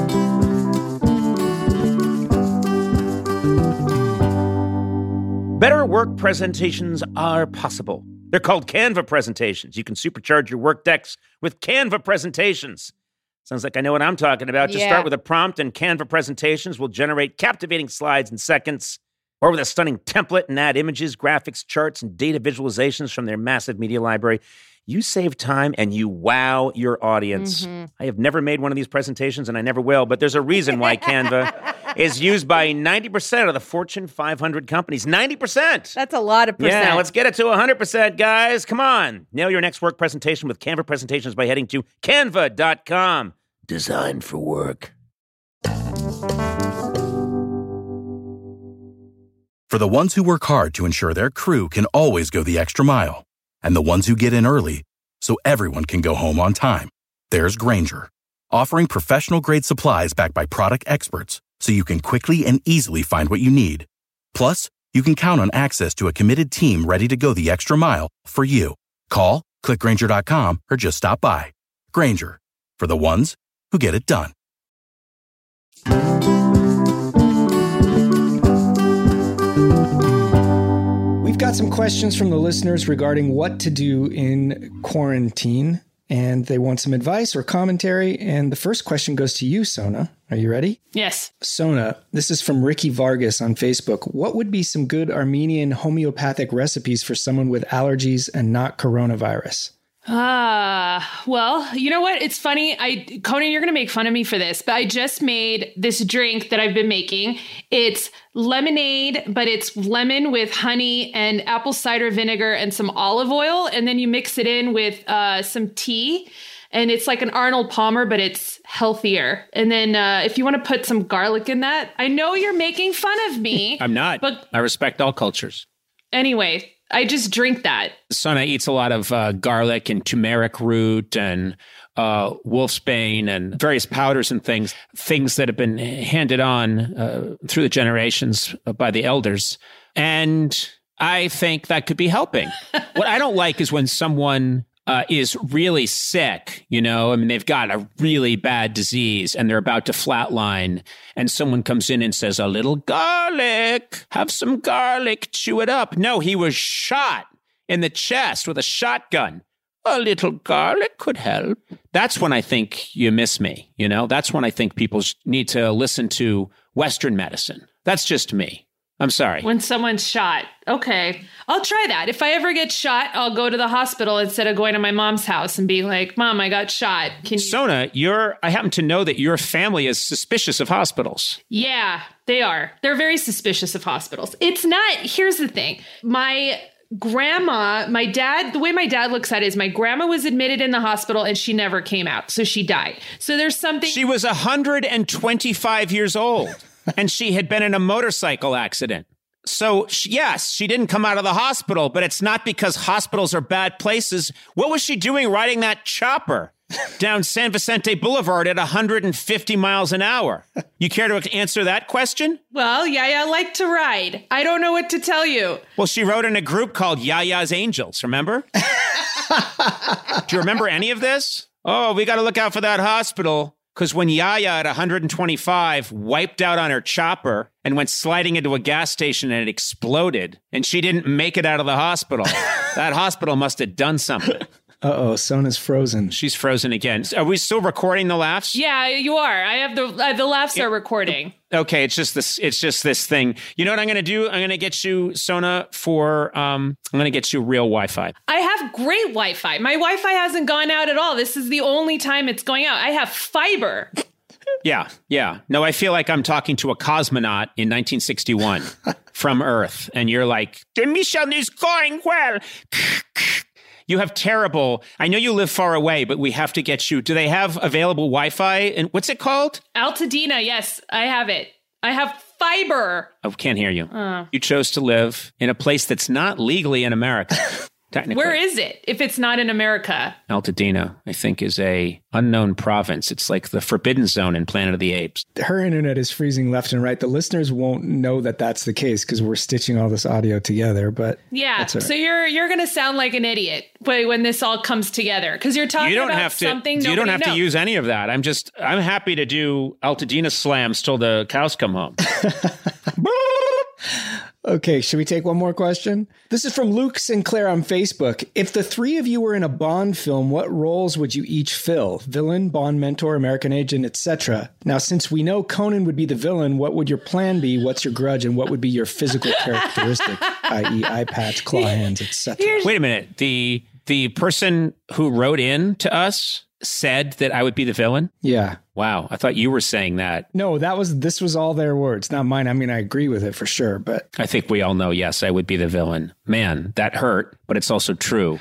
Speaker 1: Better work presentations are possible. They're called Canva presentations. You can supercharge your work decks with Canva presentations. Sounds like I know what I'm talking about. Just
Speaker 2: Yeah.
Speaker 1: start with a prompt, and Canva presentations will generate captivating slides in seconds. Or with a stunning template and add images, graphics, charts, and data visualizations from their massive media library. You save time and you wow your audience. I have never made one of these presentations, and I never will, but there's a reason why Canva is used by 90% of the Fortune 500 companies. 90%!
Speaker 2: That's a lot of percent.
Speaker 1: Yeah, let's get it to 100%, guys. Come on. Nail your next work presentation with Canva presentations by heading to canva.com. Designed for work.
Speaker 8: For the ones who work hard to ensure their crew can always go the extra mile, and the ones who get in early so everyone can go home on time, there's Grainger, offering professional-grade supplies backed by product experts so you can quickly and easily find what you need. Plus, you can count on access to a committed team ready to go the extra mile for you. Call, click Grainger.com, or just stop by. Grainger, for the ones who get it done.
Speaker 6: We've got some questions from the listeners regarding what to do in quarantine, and they want some advice or commentary. And the first question goes to you, Sona. Are you ready?
Speaker 5: Yes.
Speaker 6: Sona, this is from Ricky Vargas on Facebook. What would be some good Armenian homeopathic recipes for someone with allergies and not coronavirus?
Speaker 5: Well, you know what? It's funny. Conan, you're going to make fun of me for this, but I just made this drink that I've been making. It's lemonade, but it's lemon with honey and apple cider vinegar and some olive oil. And then you mix it in with some tea. And it's like an Arnold Palmer, but it's healthier. And then if you want to put some garlic in that, I know you're making fun of me.
Speaker 1: I'm not.
Speaker 5: But
Speaker 1: I respect all cultures.
Speaker 5: anyway, I just drink that.
Speaker 1: Sona eats a lot of garlic and turmeric root and wolfsbane and various powders and things that have been handed on through the generations by the elders. And I think that could be helping. What I don't like is when someone is really sick, you know, I mean, they've got a really bad disease and they're about to flatline and someone comes in and says, a little garlic, have some garlic, chew it up. No, he was shot in the chest with a shotgun. A little garlic could help. That's when I think you miss me, you know, that's when I think people need to listen to Western medicine. That's just me. I'm sorry.
Speaker 5: When someone's shot. Okay. I'll try that. If I ever get shot, I'll go to the hospital instead of going to my mom's house and being like, Mom, I got shot. Can you...
Speaker 1: Sona, I happen to know that your family is suspicious of hospitals.
Speaker 5: Yeah, they are. They're very suspicious of hospitals. It's not, here's the thing. My grandma, the way my dad looks at it is my grandma was admitted in the hospital and she never came out. So she died. So there's something.
Speaker 1: She was 125 years old. And she had been in a motorcycle accident. So, yes, she didn't come out of the hospital, but it's not because hospitals are bad places. What was she doing riding that chopper down San Vicente Boulevard at 150 miles an hour? You care to answer that question?
Speaker 5: Well, Yaya liked to ride. I don't know what to tell you.
Speaker 1: Well, she rode in a group called Yaya's Angels, remember? Do you remember any of this? Oh, we got to look out for that hospital. Because when Yaya at 125 wiped out on her chopper and went sliding into a gas station and it exploded and she didn't make it out of the hospital, that hospital must have done something.
Speaker 6: Uh-oh, Sona's frozen.
Speaker 1: She's frozen again. Are we still recording the laughs?
Speaker 5: Yeah, you are. I have the laughs are recording.
Speaker 1: Okay, it's just this thing. You know what I'm going to do? I'm going to get you, Sona, I'm going to get you real Wi-Fi.
Speaker 5: I have great Wi-Fi. My Wi-Fi hasn't gone out at all. This is the only time it's going out. I have fiber.
Speaker 1: Yeah. No, I feel like I'm talking to a cosmonaut in 1961 from Earth. And you're like, the mission is going well. You have terrible, I know you live far away, but we have to get you. Do they have available Wi-Fi? And what's it called?
Speaker 5: Altadena, yes, I have it. I have fiber.
Speaker 1: Oh, can't hear you. You chose to live in a place that's not legally in America. Technically.
Speaker 5: Where is it if it's not in America?
Speaker 1: Altadena, I think, is a unknown province. It's like the forbidden zone in Planet of the Apes.
Speaker 6: Her internet is freezing left and right. The listeners won't know that that's the case because we're stitching all this audio together. But
Speaker 5: yeah,
Speaker 6: right.
Speaker 5: So you're going to sound like an idiot when this all comes together because you're talking about something nobody knows.
Speaker 1: You don't have to use any of that. I'm happy to do Altadena slams till the cows come home.
Speaker 6: Okay, should we take one more question? This is from Luke Sinclair on Facebook. If the three of you were in a Bond film, what roles would you each fill? Villain, Bond mentor, American agent, etc. Now, since we know Conan would be the villain, what would your plan be? What's your grudge? And what would be your physical characteristic, i.e. eye patch, claw hands, etc.?
Speaker 1: Wait a minute. The person who wrote in to us said that I would be the villain?
Speaker 6: Yeah.
Speaker 1: Wow. I thought you were saying that.
Speaker 6: No, this was all their words, not mine. I mean, I agree with it for sure, but
Speaker 1: I think we all know, yes, I would be the villain. Man, that hurt, but it's also true.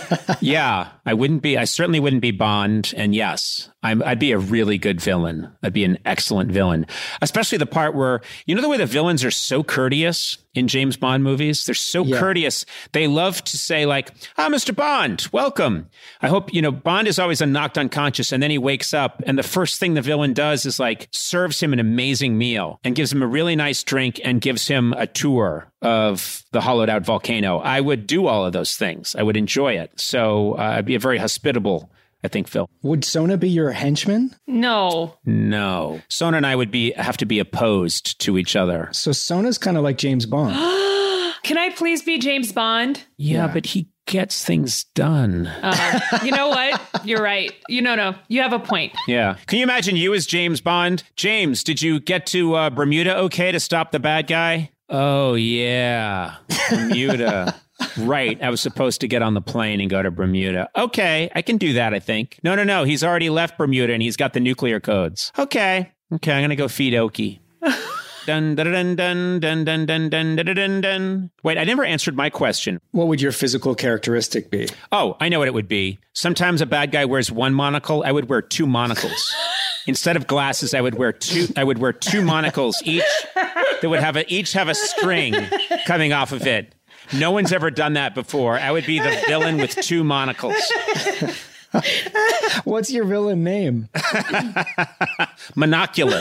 Speaker 1: Yeah, I certainly wouldn't be Bond. And yes, I'd be a really good villain. I'd be an excellent villain, especially the part where, you know, the way the villains are so courteous in James Bond movies. They're so courteous. They love to say like, Mr. Bond, welcome. I hope, Bond is always knocked unconscious and then he wakes up and the first thing the villain does is like serves him an amazing meal and gives him a really nice drink and gives him a tour of the hollowed out volcano. I would do all of those things. I would enjoy it. So I'd be a very hospitable, I think, Phil.
Speaker 6: Would Sona be your henchman?
Speaker 5: No.
Speaker 1: Sona and I would have to be opposed to each other.
Speaker 6: So Sona's kind of like James Bond.
Speaker 5: Can I please be James Bond?
Speaker 1: Yeah, but he gets things done.
Speaker 5: You know what? You're right. No, you have a point.
Speaker 1: Yeah. Can you imagine you as James Bond? James, did you get to Bermuda okay to stop the bad guy? Oh, yeah. Bermuda. Right. I was supposed to get on the plane and go to Bermuda. Okay. I can do that, I think. No. He's already left Bermuda and he's got the nuclear codes. Okay. I'm going to go feed Oki. Dun, dun, dun, dun, dun, dun, dun, dun, dun, dun, dun. Wait, I never answered my question.
Speaker 6: What would your physical characteristic be?
Speaker 1: Oh, I know what it would be. Sometimes a bad guy wears one monocle. I would wear two monocles. Instead of glasses, I would wear two monocles each that would each have a string coming off of it. No one's ever done that before. I would be the villain with 2 monocles.
Speaker 6: What's your villain name?
Speaker 1: Monoculus.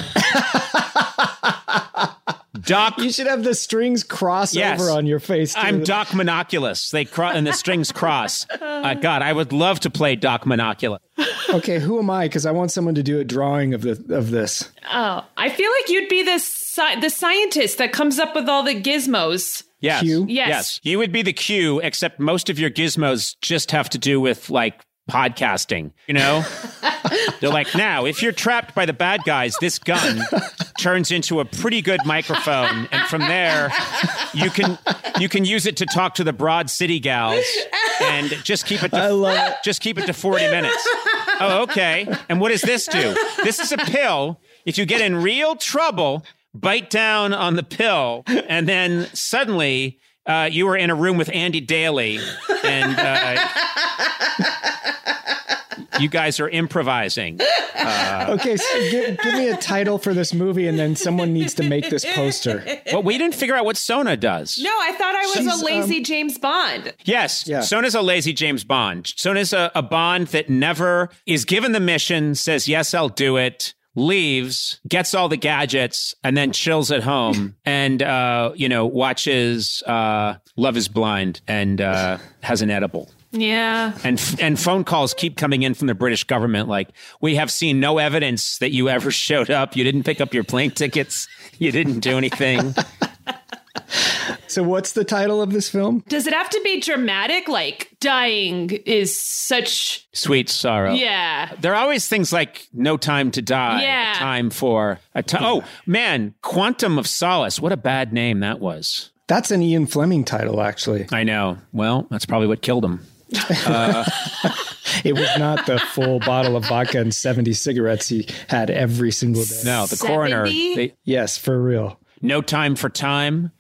Speaker 1: Doc.
Speaker 6: You should have the strings cross over on your face, too.
Speaker 1: I'm Doc Monoculus. And the strings cross. God, I would love to play Doc Monoculus.
Speaker 6: Okay, who am I? Because I want someone to do a drawing of this.
Speaker 5: Oh, I feel like you'd be the scientist that comes up with all the gizmos.
Speaker 1: Yes.
Speaker 6: Q?
Speaker 5: Yes.
Speaker 1: You would be the Q, except most of your gizmos just have to do with, like, podcasting, you know? They're like, now, if you're trapped by the bad guys, this gun turns into a pretty good microphone, and from there, you can use it to talk to the Broad City gals, and just keep it to 40 minutes. Oh, okay. And what does this do? This is a pill. If you get in real trouble, bite down on the pill, and then suddenly you were in a room with Andy Daly, and you guys are improvising.
Speaker 6: Okay, so give me a title for this movie, and then someone needs to make this poster.
Speaker 1: Well, we didn't figure out what Sona does.
Speaker 5: No, I thought I was a lazy James Bond.
Speaker 1: Yes,
Speaker 6: yeah.
Speaker 1: Sona's a lazy James Bond. Sona's a Bond that never is given the mission, says, yes, I'll do it, leaves, gets all the gadgets, and then chills at home and, watches Love is Blind and has an edible.
Speaker 5: Yeah.
Speaker 1: And phone calls keep coming in from the British government like, we have seen no evidence that you ever showed up. You didn't pick up your plane tickets. You didn't do anything.
Speaker 6: So what's the title of this film?
Speaker 5: Does it have to be dramatic? Like, dying is such...
Speaker 1: Sweet sorrow.
Speaker 5: Yeah.
Speaker 1: There are always things like No Time to Die.
Speaker 5: Yeah.
Speaker 1: Time for... Oh, man. Quantum of Solace. What a bad name that was.
Speaker 6: That's an Ian Fleming title, actually.
Speaker 1: I know. Well, that's probably what killed him.
Speaker 6: It was not the full bottle of vodka and 70 cigarettes he had every single day.
Speaker 1: No, the
Speaker 5: 70?
Speaker 1: coroner.
Speaker 6: Yes, for real.
Speaker 1: No Time for Time.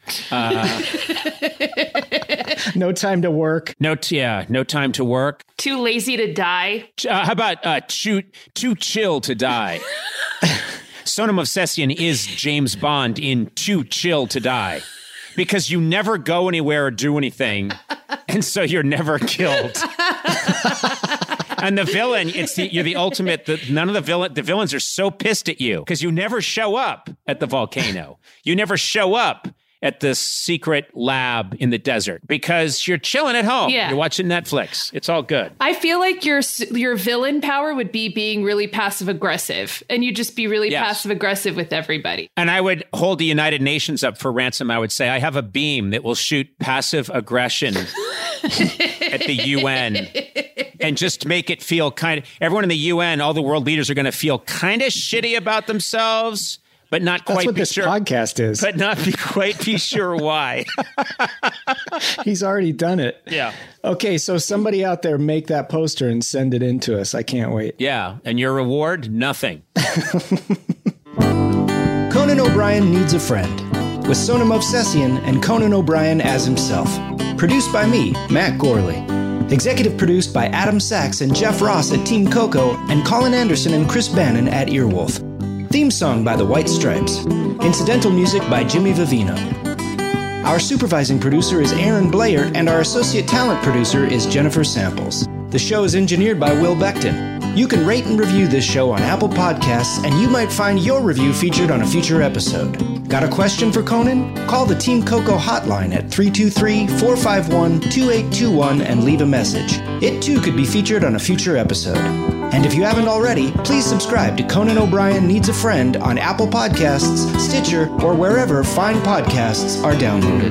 Speaker 6: No Time to Work.
Speaker 1: No Time to Work.
Speaker 5: Too lazy to die.
Speaker 1: How about Too Chill to Die? Sona Movsesian is James Bond in Too Chill to Die. Because you never go anywhere or do anything, and so you're never killed. And the villain, you're the ultimate. The villains are so pissed at you because you never show up at the volcano. You never show up at the secret lab in the desert because you're chilling at home.
Speaker 5: Yeah.
Speaker 1: You're watching Netflix. It's all good.
Speaker 5: I feel like your villain power would be being really passive aggressive, and you'd just be really passive aggressive with everybody.
Speaker 1: And I would hold the United Nations up for ransom. I would say, I have a beam that will shoot passive aggression at the UN and just make it feel everyone in the UN, all the world leaders are going to feel kind of shitty about themselves. But not quite.
Speaker 6: That's what this
Speaker 1: sure,
Speaker 6: podcast is.
Speaker 1: But not quite be sure why.
Speaker 6: He's already done it.
Speaker 1: Yeah.
Speaker 6: Okay, so somebody out there make that poster and send it in to us. I can't wait.
Speaker 1: Yeah, and your reward, nothing.
Speaker 9: Conan O'Brien Needs a Friend, with Sona Movsesian and Conan O'Brien as himself. Produced by me, Matt Gorley. Executive produced by Adam Sachs and Jeff Ross at Team Coco and Colin Anderson and Chris Bannon at Earwolf. Theme song by the White Stripes. Incidental music by Jimmy Vivino. Our supervising producer is Aaron Blair, and our associate talent producer is Jennifer Samples. The show is engineered by Will Beckton. You can rate and review this show on Apple Podcasts, and you might find your review featured on a future episode. Got a question for Conan? Call the Team Coco hotline at 323-451-2821 and leave a message. It too could be featured on a future episode. And if you haven't already, please subscribe to Conan O'Brien Needs a Friend on Apple Podcasts, Stitcher, or wherever fine podcasts are downloaded.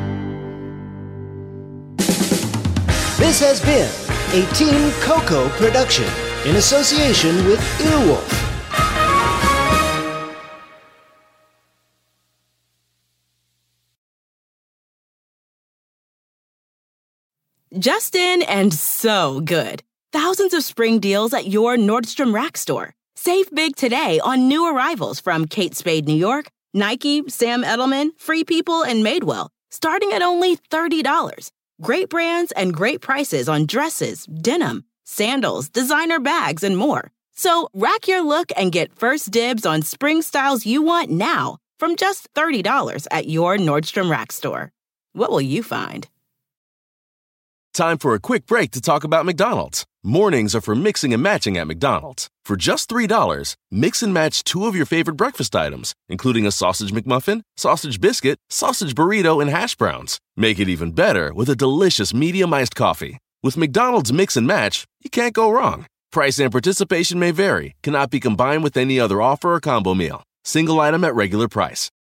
Speaker 9: This has been a Team Coco production in association with Earwolf.
Speaker 10: Just in and so good. Thousands of spring deals at your Nordstrom Rack store. Save big today on new arrivals from Kate Spade New York, Nike, Sam Edelman, Free People, and Madewell, starting at only $30. Great brands and great prices on dresses, denim, sandals, designer bags, and more. So rack your look and get first dibs on spring styles you want now from just $30 at your Nordstrom Rack store. What will you find?
Speaker 11: Time for a quick break to talk about McDonald's. Mornings are for mixing and matching at McDonald's. For just $3, mix and match 2 of your favorite breakfast items, including a sausage McMuffin, sausage biscuit, sausage burrito, and hash browns. Make it even better with a delicious medium iced coffee. With McDonald's Mix and Match, you can't go wrong. Price and participation may vary, cannot be combined with any other offer or combo meal. Single item at regular price.